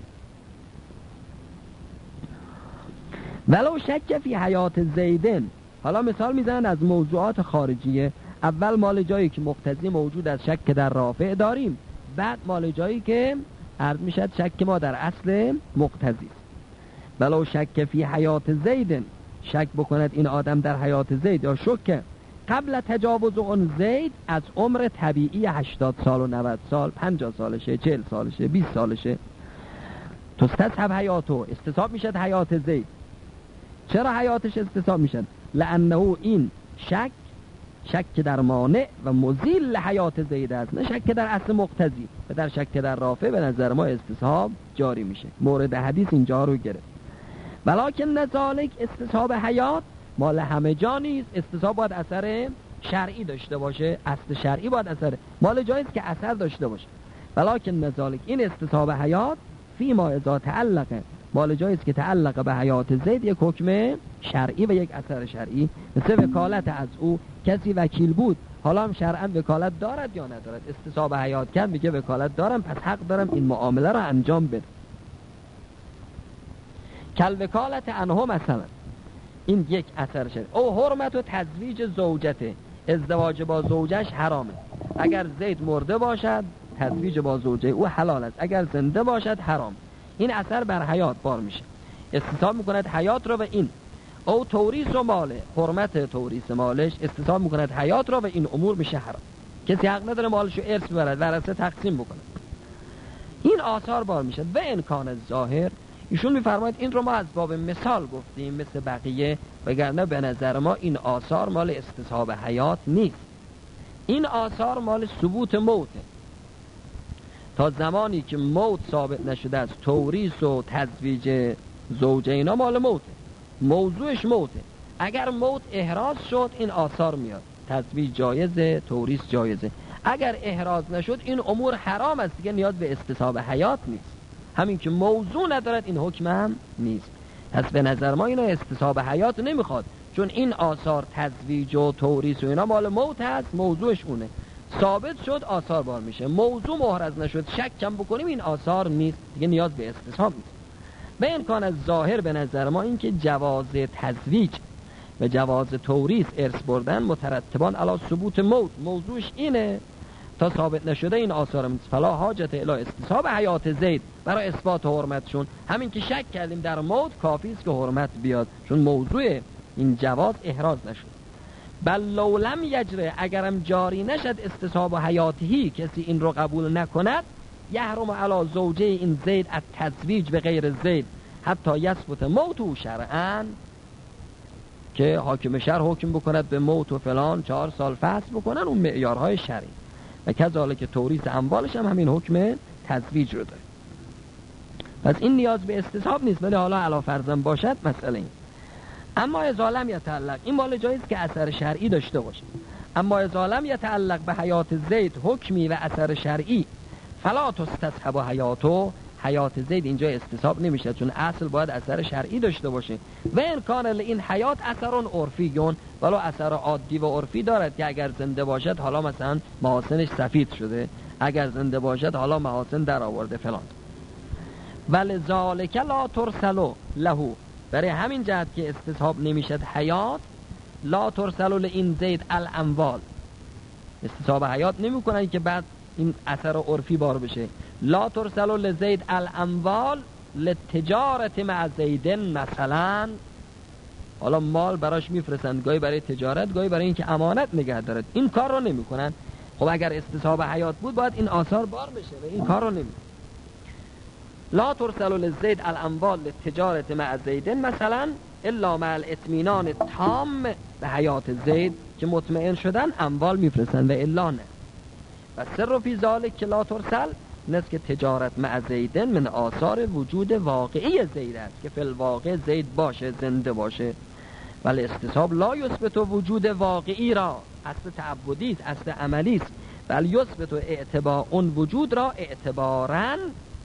ولو شک فی حیات زیدن، حالا مثال میزنن از موضوعات خارجیه، اول مال جایی که مقتضی موجود از شک در رافع داریم، بعد مال جایی که عرض میشد شک ما در اصل مقتضی. ولو شک فی حیات زیدن، شک بکند این آدم در حیات زید، یا شک قبل تجاوز اون زید از عمر طبیعی هشتاد سال و نود سال، پنجاه سالشه، چهل سالشه، بیست سالشه، تستصحب حیاتو، استصحاب میشد حیات زید. چرا حیاتش استصحاب میشد؟ لانه این شک شک در مانع و مزیل حیات زید است، نه شک در اصل مقتضی. و در شک در رافع به نظر ما استصحاب جاری میشه. مورد حدیث اینجا رو گرفت. ولکن نزالک استصحاب حیات مال همه جا نیست. استصحاب باید اثر شرعی داشته باشه، اصل شرعی باید اثر، مال جاییست که اثر داشته باشه. ولکن نزالک این استصحاب حیات فی ما اذا تعلقه مال جاییست که تعلق به حیات زید یک حکم شرعی و یک اثر شرعی. مثل وکالت از او، کسی وکیل بود حالا هم شرعا وکالت دارد یا ندارد، استصحاب حیات کرد میگه وکالت دارم پس حق دارم این معامله رو انجام بدم. کل وکالت عنه مثلا این یک اثر شرعی. او حرمت و تزویج زوجته ازدواج با زوجش حرامه. اگر زید مرده باشد تزویج با زوجه او حلال است، اگر زنده باشد حرام. این اثر بر حیات بار میشه، استصحاب میکند حیات رو و این. او توریث و ماله حرمت توریث مالش استصحاب میکند حیات رو و این امور میشه حرام. کسی حق نداره مالشو ارث ببرد، ورثه تقسیم بکنه. این آثار بار میشه. و امکان ظاهر ایشون میفرماید این رو ما از باب مثال گفتیم مثل بقیه، وگرنه به نظر ما این آثار مال استصحاب حیات نیست. این آثار مال ثبوت موته. تا زمانی که موت ثابت نشده است توریث و تزویج زوجه اینا مال موته، موضوعش موته. اگر موت احراز شد این آثار میاد، تزویج جایزه، توریث جایزه. اگر احراز نشد این امور حرام است، دیگه نیاز به استصحاب حیات نیست. همین که موضوع ندارد این حکم هم نیست. پس به نظر ما اینا استصحاب حیات نمیخواد، چون این آثار تزویج و توریث و اینا مال موت هست، موضوعش اونه. ثابت شد آثار بار میشه، موضوع محرز نشد شک کم بکنیم این آثار نیست، دیگه نیاز به استصحاب نیست. به امکان از ظاهر به نظر ما این که جواز تزویج و جواز توریث ارث بردن مترتبان علی ثبوت موت، موضوعش اینه. تا ثابت نشده این آثار نیست. فلا حاجت الی استصحاب حیات زید برای اثبات حرمتشون. همین که شک کردیم در موت کافی است که حرمت بیاد، چون موضوع این جواز احراز نشد. بل لو لم یجره اگرم جاری نشد استصحاب حیاتی، کسی این رو قبول نکند، یحرم علی زوجه این زید از تزویج به غیر زید حتی یثبت موت و شرعاً، که حاکم شرع حکم بکند به موت و فلان چهار سال فصل بکنن اون معیارهای شرعی. و کذالک توریث اموالش هم همین حکم تزویج رو داره. پس این نیاز به استصحاب نیست، ولی حالا علا فرضاً باشد مسئله این. اما اذا لم یتعلق این مال جاییست که اثر شرعی داشته باشه. اما اذا لم یتعلق به حیات زید حکمی و اثر شرعی فلا تستصحب حیاتو، حیات زید اینجا استصحاب نمیشه، چون اصل باید اثر شرعی داشته باشه. و امکان این حیات اثرون عرفیون، ولو اثر عادی و عرفی دارد که اگر زنده باشد حالا مثلا محاسنش سفید شده، اگر زنده باشد حالا محاسن در آورده فلان. ولذالک لا ترسلو لهو، برای همین جهت که استصحاب نمیشد حیات، لا ترسلو لین زید الاموال، استصحاب حیات نمی کنن که بعد این اثر عرفی بار بشه. لا ترسلو لزید الاموال لتجارت مع زیدن مثلا، حالا مال براش میفرستند، گاهی برای تجارت گاهی برای اینکه امانت نگه دارد، این کار رو نمی کنن. خب اگر استصحاب حیات بود باید این آثار بار بشه و این کار رو نمی. لا ترسلو لزید الاموال لتجارت مع زیدن مثلا الا مع الاطمینان تام به حیات زید، که مطمئن شدن اموال میفرستن و الا نه. و سر فی ذالک که لا ترسل نست که تجارت مع زیدن من آثار وجود واقعی زید است، که فی الواقع زید باشه، زنده باشه. ولی استصحاب لا یثبت وجود واقعی را، اصل تعبدی است، اصل عملی است. بل یثبت اعتبار اون وجود را اعتباراً،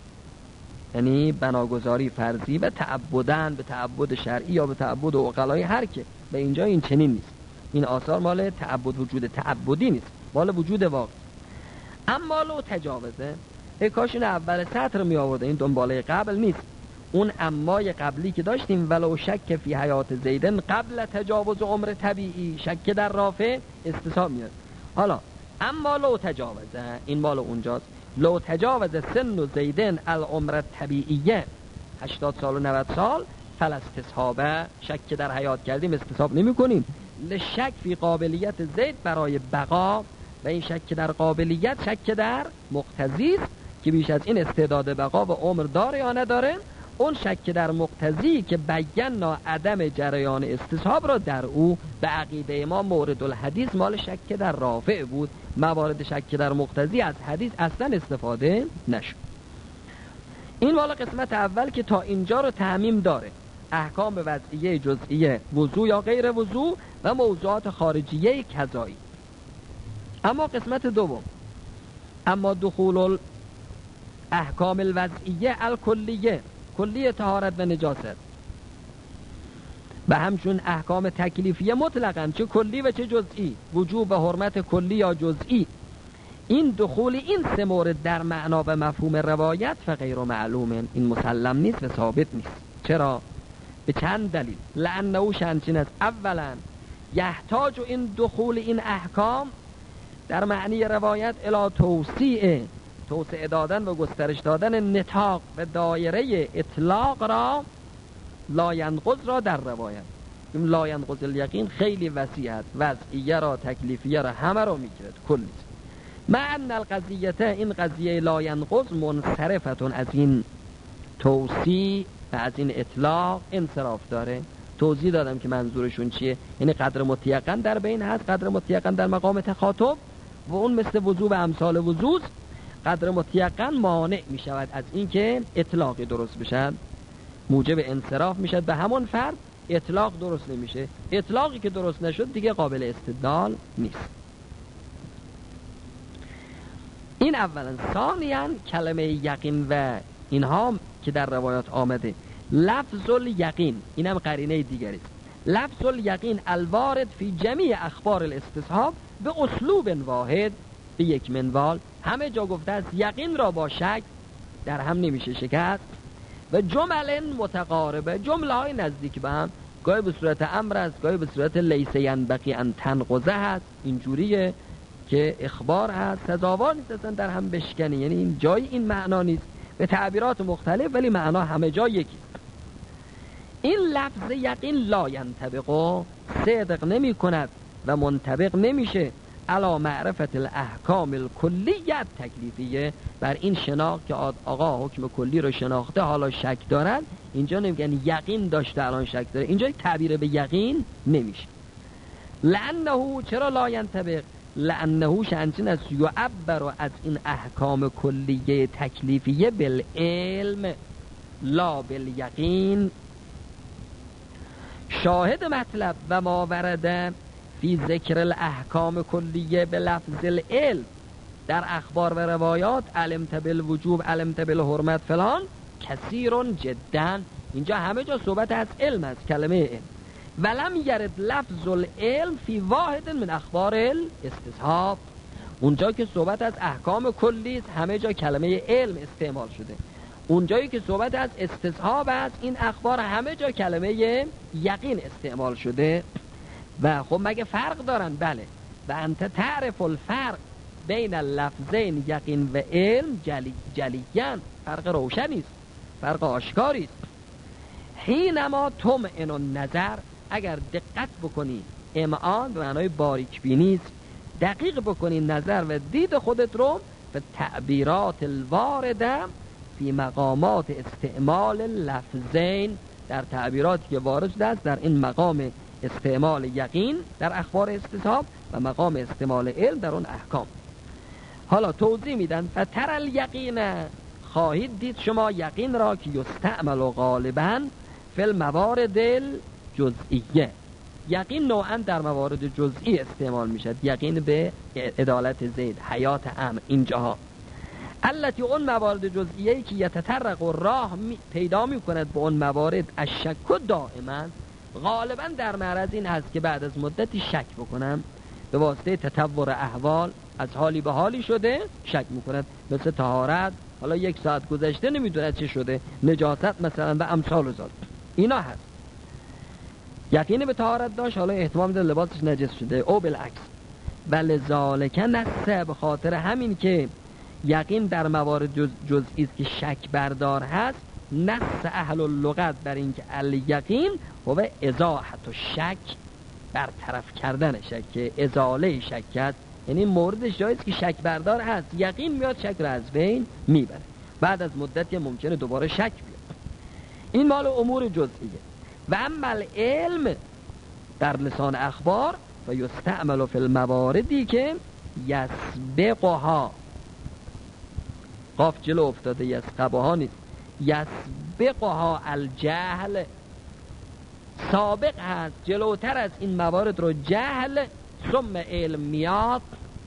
یعنی بناگذاری فرضی، و تعبدن به تعبد شرعی یا به تعبد عقلای هر که. به اینجا این چنین نیست، این آثار مال تعبد وجود تعبدی نیست، مال وجود واقعی. اما لو تجاوزه، ای کاش این اول سطر می آورده، این دنباله قبل نیست. اون امای قبلی که داشتیم ولو شک فی حیات زیدن قبل تجاوز عمر طبیعی، شک در رافع استصحاب میاد. حالا اما لو تجاوزه این مال اونجاست. لو تجاوز سن زیدن العمر طبیعیه، هشتاد سال و نود سال، فل استصحاب، شک در حیات کردیم استصحاب نمی کنیم. لشک فی قابلیت زید برای بقا، و این شک در قابلیت شک در مقتضی است که بیش از این استعداد بقا و عمر داره یا نداره. اون شک در مقتضی که بینا عدم جریان استصحاب را در او، به عقیده ما مورد الحدیث مال شک در رافع بود، موارد شک در مقتضی از حدیث اصلا استفاده نشد. این مال قسمت اول که تا اینجا رو تعمیم داره. احکام وضعیه جزئیه وضوع یا غیر وضوع و موضوعات خارجیه کذایی. اما قسمت دوم، اما دخول احکام الوضعیه الکلیه، کلیه طهارت و نجاست، و همچون احکام تکلیفیه مطلقاً چه کلی و چه جزئی، وجوب و حرمت کلی یا جزئی، این دخول این سه مورد در معنا و مفهوم روایت فغیر معلوم، این مسلم نیست و ثابت نیست. چرا؟ به چند دلیل. لانه شنچین است، اولا یحتاج این دخول این احکام در معنی روایت الی توسیع، توسعه دادن و گسترش دادن نطاق و دایره اطلاق را، لا ینقض را در روایت. این لا ینقض الیقین خیلی وسیع است، وضعیه را تکلیفیه را همه را میگیرد، کلی. معنی القضیته، این قضیه لا ینقض منصرفتون از این توسیع و از این اطلاق انصراف داره. توضیح دادم که منظورشون چیه، یعنی قدر متیقن در بین هست، قدر متیقن در مقام تخاطب و اون مثل وضوع و امثال وضوع، قدر متیقن مانع می شود از این که اطلاقی درست بشد، موجب انصراف می شود به همون فرد، اطلاق درست نمیشه، اطلاقی که درست نشد دیگه قابل استدلال نیست. این اولا. ثانیاً کلمه یقین و اینها که در روایات آمده، لفظ الیقین، اینم قرینه دیگری است. لفظ الیقین الوارد فی جمیع اخبار الاستصحاب به اسلوب واحد، به یک منوال، همه جا گفته است یقین را با شک در هم نمیشه شکست، و جمل متقاربه، جمله های نزدیک به هم، گاهی به صورت امر است، گاهی به صورت لیس ینبغی ان تنقضه هست، اینجوریه که اخبار هست، سزاوار نیست اصلا در هم بشکنی، یعنی این جای این معنا نیست، به تعبیرات مختلف ولی معنا همه جا یکی. این لفظ یقین لا ینطبق، صدق نمی کند و منطبق نمیشه علی معرفت الاحکام الکلیت تکلیفیه، بر این شناخت که آقا حکم کلی رو شناخته حالا شک دارد، اینجا نمیگن یقین داشته الان شک داره، اینجا تعبیر به یقین نمیشه. لانه، چرا لا ینطبق؟ لانه شانچین است یعبر از این احکام کلیه تکلیفیه بالعلم لا بالیقین. شاهد مطلب و ما ورده فی ذکر الاحکام کلیه به لفظ العلم در اخبار و روایات، علمت بالوجوب، علمت بالحرمت فلان، کثیر جدا، اینجا همه جا صحبت از علم است، کلمه علم. ولم یرد لفظ العلم فی واحد من اخبار الاستصحاب، اونجا که صحبت از احکام کلی است همه جا کلمه علم استعمال شده، اونجایی که صحبت از استصحاب است این اخبار همه جا کلمه یقین استعمال شده. و خب مگه فرق دارن؟ بله. و انت تعرف الفرق بین اللفظین یقین و علم جلی جلیان، فرق روشنی است، فرق آشکاری است. حینما تمعن النظر، اگر دقت بکنی، امعان به معنای باریک بینی است، دقیق بکنی نظر و دید خودت رو به تعبیرات الوارده فی مقامات استعمال لفظین، در تعبیراتی که وارد شده است در این مقام استعمال یقین در اخبار استصحاب و مقام استعمال علم در اون احکام. حالا توضیح میدن فتر الیقین، خواهید دید شما یقین را که یستعمل غالبا فی الموارد الجزئیه، یقین نوعا در موارد جزئی استعمال میشد، یقین به عدالت زید، حیات امر، اینجاها التي اون موارد جزئیه‌ای که یتطرق و راه می پیدا میکند به اون موارد الشک دائما، غالبا در معرض این هست که بعد از مدتی شک بکنم، به واسطه تطور احوال از حالی به حالی شده شک میکند، مثل طهارت، حالا یک ساعت گذشته نمیدونه چه شده، نجاست مثلا و امثال و ذالک، اینا هست. یقین به طهارت داشت، حالا احتمال میده لباسش نجس شده، او بالعکس. ولذالک نسه، به خاطر همین که یقین در موارد جز جزئی است که شک بردار هست، نص اهل اللغت بر این که الیقین و ازاحت و شک، برطرف کردن شک، ازاله شک است، یعنی موردش جایی است که شک بردار هست، یقین میاد شک را از بین میبره، بعد از مدتی ممکنه دوباره شک بیاد. این مال امور جزئیه. و اما العلم در لسان اخبار و یستعمل فی المواردی که یسبقها، قاف جلو افتاده، یسقبها نیست، یسبقها الجهل، سابق هست، جلوتر از این موارد رو جهل ثم علم میاد،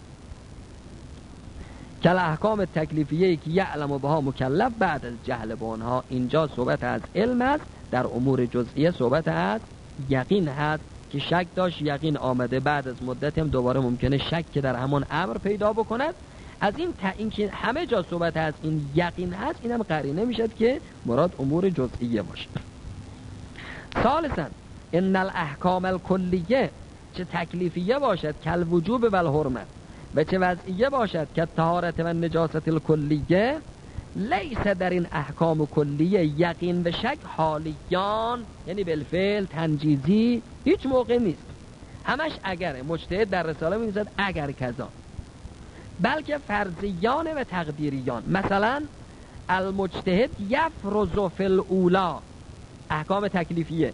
که الاحکام تکلیفیه که یعلم و بها مکلف بعد از جهل با آنها. اینجا صحبت از علم است، در امور جزئیه صحبت از یقین هست که شک داشت یقین آمده، بعد از مدت هم دوباره ممکنه شک که در همان امر پیدا بکند. از این تا این که همه جا صحبت از این یقین هست، اینم قرینه میشد که مراد امور جزئیه باشه. ثالثاً ان الاحکام الکلیه، چه تکلیفیه باشد کل وجوب و الحرمت، و چه وضعیه باشد که طهارت و نجاست الکلیه، لیس در این احکام کلیه یقین و شک حالیان، یعنی بالفعل تنجیزی هیچ موقع نیست، همش اگره. مجتهد در رساله می‌نویسد اگر کذا، بلکه فرضیان و تقدیریان. مثلا المجتهد یفرض فی الاولا، احکام تکلیفیه،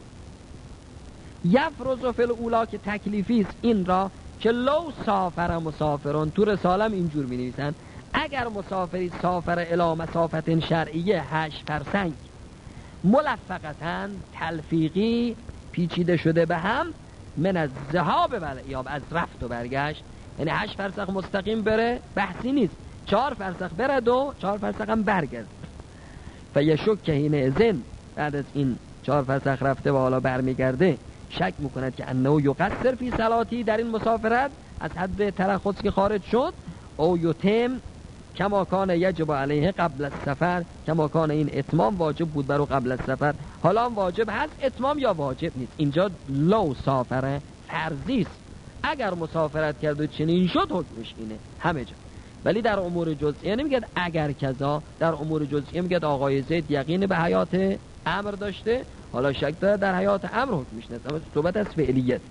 یفرض فی الاولا که تکلیفی است، این را که لو سافر مسافرون، تو رسالم اینجور می نویسن اگر مسافری سافر الی مسافت شرعیه هشت فرسنگ ملفقتاً تلفیقی پیچیده شده به هم، من از ذهاب و الایاب، از رفت و برگشت، یعنی هشت فرسخ مستقیم بره بحثی نیست، چهار فرسخ بره دو چهار فرسخ هم برگرد. فیشک که این ازن، بعد از این چهار فرسخ رفته و حالا برمیگرده، شک میکند که انه یقصر فی صلاتی، در این مسافرت از حد ترخص که خارج شد، او یتم کما کان یجب علیه قبل السفر، کما کان این اتمام واجب بود برو قبل السفر، حالا هم واجب هست، اتمام یا واجب نیست. اینجا لو سافره فرضی است، اگر مسافرت کرد و چنین شد حکمش اینه همه جا. ولی در امور جزئیه نمیگه اگر کذا، در امور جزئیه میگه آقای زید یقین به حیات امر داشته، حالا شک داره در حیات امر حکمش نیست، اما صحبت از فعلیت.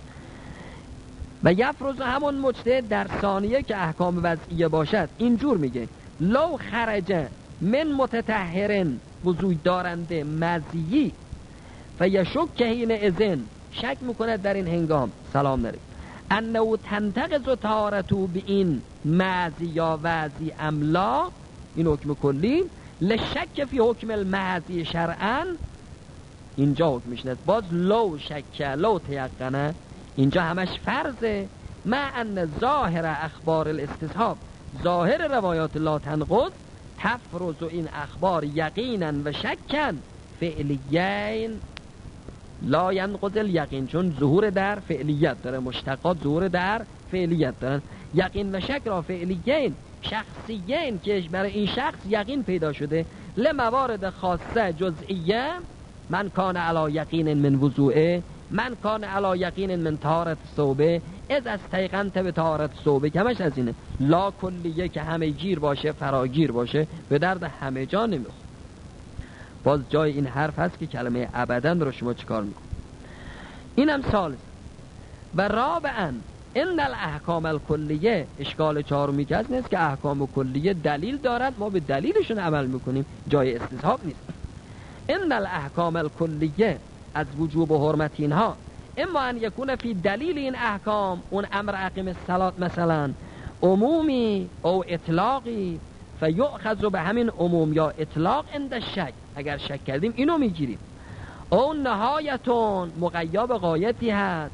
و یفرض همون مجتهد در ثانیه که احکام وضعیه باشد اینجور میگه لو خرج من متطهرن، وضوء دارنده مزیی، فیشک که این اذن، شک میکنه در این هنگام، سلام داریم، انه تنتقض طهارتو به این مزی یا وضعی املا، این حکم کلی، لشک فی حکم المحضی شرعن، اینجا حکمش نیست. باز لو شک لو تیقنه، اینجا همش فرضه. مع ان ظاهر اخبار الاستصحاب، ظاهر روایات لا تنقض، تفرض این اخبار یقینا و شکن فعلیین لا ینقض الیقین، چون ظهور در فعلیت داره، مشتقات ظهور در فعلیت دارن. یقین و شک را فعلیین شخصیین که برای این شخص یقین پیدا شده، لموارد خاصه جزئیه، من کان علی یقین من وضوعه، من کان علی یقین من طهارت ثوبه، از از تیقنت به طهارت ثوبه، کمش از اینه. لا کلیه که همه گیر باشه، فراگیر باشه، به درد همه جا نمیخوره. باز جای این حرف هست که کلمه ابداً رو شما چیکار میکن. اینم ثالث. و رابعاً ان الاحکام الکلیه، اشکال چهارمی که هست نیست که احکام کلیه دلیل دارد، ما به دلیلشون عمل میکنیم، جای استصحاب نیست. ان الاحکام الکلیه از وجوب و حرمت اینها، اما ان یکون فی دلیل این احکام، اون امر اقیم الصلاة مثلا عمومی او اطلاقی، فیؤخذ به همین عموم یا اطلاق عند الشک، اگر شک کردیم اینو میگیریم. او نهایتون مقیب غایتی هست،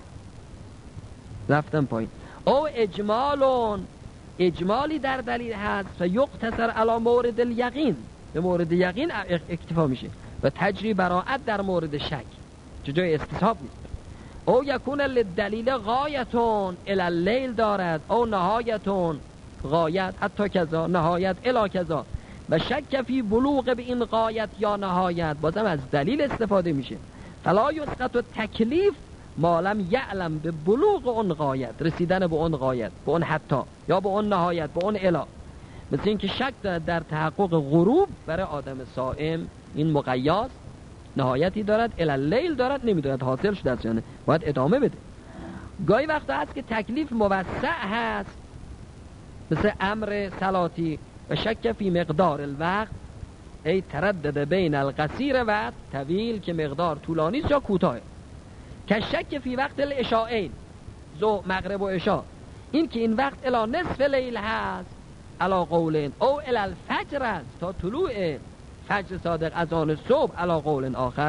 رفتم پایین. او اجمالون، اجمالی در دلیل هست، فیقتصر علی مورد الیقین، به مورد یقین اکتفا میشه و تجری براءت در مورد شک، چه جای استصحاب نیست. او یکون للدلیل غایتون الی اللیل دارد، او نهایتون غایت حتی کذا، نهایت الی کذا، و شک فی بلوغ به این غایت یا نهایت، بازم از دلیل استفاده میشه. فلا یسقط تکلیف ما لم یعلم به بلوغ اون غایت، رسیدن به اون غایت، به اون حتی یا به اون نهایت، به اون الی. مثل این که شک دارد در تحقق غروب برای آدم صائم، این مقیاس نهایتی دارد، الی اللیل دارد، نمیدوند حاصل شده است یعنی باید ادامه بده. گاهی وقتا هست که تکلیف موسع هست، مثل امر صلاتی، و شک فی مقدار الوقت، ای تردد بین القصیر و طویل، که مقدار طولانی است یا کوتاه، که شک فی وقت العشاءین، زو مغرب و عشاء، این که این وقت الی نصف لیل هست علی قولین، او الی الفجر است تا طلوع فجر صادق از آن صبح علی قول آخر.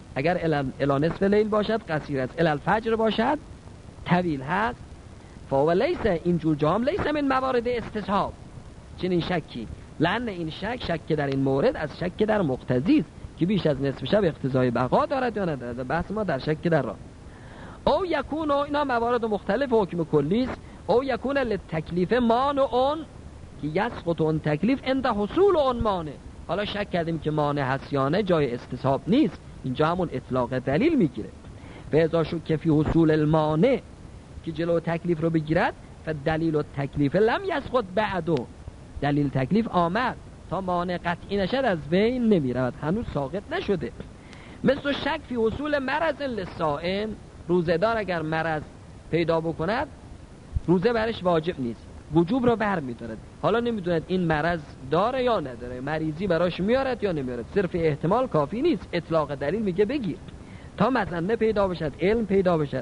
اگر الی نصف لیل باشد قصیر است، الی الفجر باشد طویل هست. فهو لیس، اینجور جام لیس من موارد استصحاب، چنین شکی، لأن این شک شک در این مورد از شک در مقتضی است که بیش از نصف شب اقتضای بقا دارد یا ندارد. بحث ما در شک در راه. او یکون، اینا موارد مختلف حکم کلی است. او یکون للتکلیف مانع که یسقط اون تکلیف عند حصول اون مانع. حالا شک کردیم که مانع هست یا نه، جای استصحاب نیست، اینجا همون اطلاق دلیل میگیره. فاذا شک فی حصول المانع که جلو تکلیف رو بگیرد، فدلیل و تکلیف لم یسقط بعدو، دلیل تکلیف آمد تا مانع قطعی نشد از بین نمیرود، هنوز ساقط نشده. مثل شک فی حصول مرض للصائم، روزه‌دار اگر مرض پیدا بکند روزه برش واجب نیست، وجوب رو برمی‌دارد. حالا نمیدوند این مرض داره یا نداره، مریضی براش میارد یا نمیارد، صرف احتمال کافی نیست، اطلاق دلیل میگه بگیر تا مظنه پیدا بشد، علم پیدا بشد.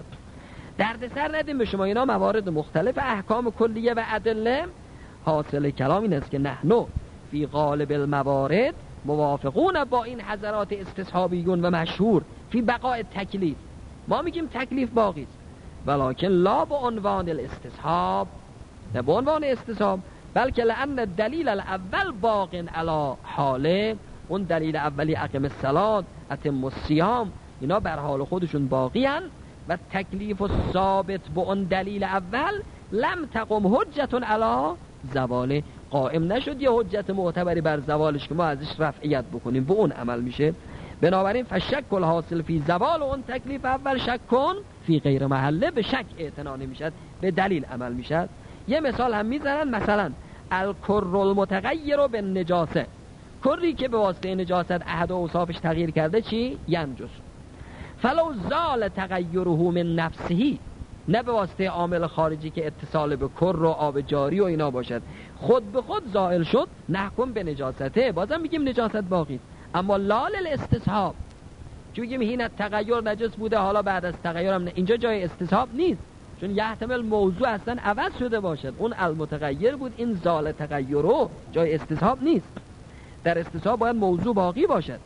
دردسر ندیم به شما، اینا موارد مختلف احکام کلیه و ادله. حاصل کلام این است که نحنو فی غالب الموارد موافقون با این حضرات استصحابیون و مشهور فی بقاء تکلیف. ما میگیم تکلیف باقی است، ولکن لا به عنوان الاستصحاب، نه به عنوان استصحاب، بلکه لأن الدلیل الاول باق علی حاله، اون دلیل اولی اقم الصلاة اتم الصیام، اینا بر حال خودشون باقی هن و تکلیف و ثابت به اون دلیل اول لم تقم حجت علی زواله، قائم نشد یه حجت معتبری بر زوالش که ما ازش رفعیت بکنیم، به اون عمل میشه. بنابراین فشک الحاصل فی زوال اون تکلیف اول شک کن فی غیر محله، به شک اعتنا نمیشد، به دلیل عمل میشد. یه مثال هم میزنن، مثلا الکر المتغیر به نجاسه، کری که به واسطه نجاست احد و اوصافش تغییر کرده چی؟ ینجس. فلو زال تغییره من نفسهی، نه به واسطه عامل خارجی که اتصال به کر و آب جاری و اینا باشد، خود به خود زائل شد، نحکم به نجاسته، بازم میگیم نجاست باقی، اما لال الاستصحاب، چون میگیم این تغییر نجس بوده حالا بعد از تغییر هم نه، اینجا جای استصحاب نیست، چون یحتمل موضوع اصلا عوض شده باشد، اون المتغیر بود، این زال تغییرو جای استصحاب نیست، در استصحاب باید موضوع باقی باشد.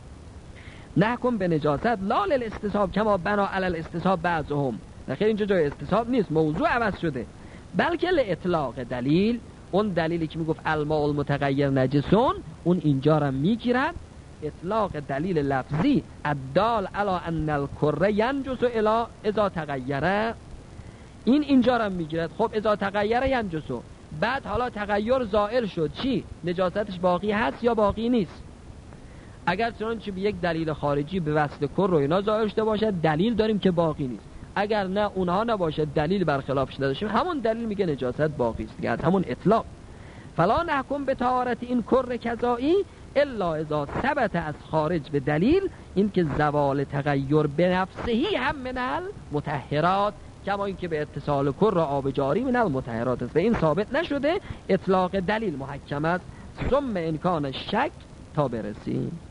نحکم به نجاست لال الاستصحاب کما بنا علی الاستصحاب بعضهم، نخیر اینجا جای استصحاب نیست، موضوع عوض شده، بلکه لاطلاق دلیل، اون دلیلی که میگفت الماء المتغیر نجسون، اون اینجا را میگیرد، اطلاق دلیل لفظی الدال علی ان الکر ینجس الی اذا تغیره، این اینجا را میگیرد. خب اذا تغیره ینجسو، بعد حالا تغییر زائل شد، چی؟ نجاستش باقی هست یا باقی نیست؟ اگر چنانچه به یک دلیل خارجی به واسطه کر رو اینا زائل شده باشد، دلیل داریم که باقی نیست، اگر نه اونها نباشد دلیل برخلافش نداشته، همون دلیل میگه نجاست باقی است، از همون اطلاق. فلا نحکم به طهارت این کر کذایی الا اذا ثبت از خارج به دلیل، این که زوال تغییر به نفسهی هم من المطهرات، کما این که به اتصال کر را آب جاری من المطهرات است، و این ثابت نشده، اطلاق دلیل محکم است. ثم امکان شک تا برسیم.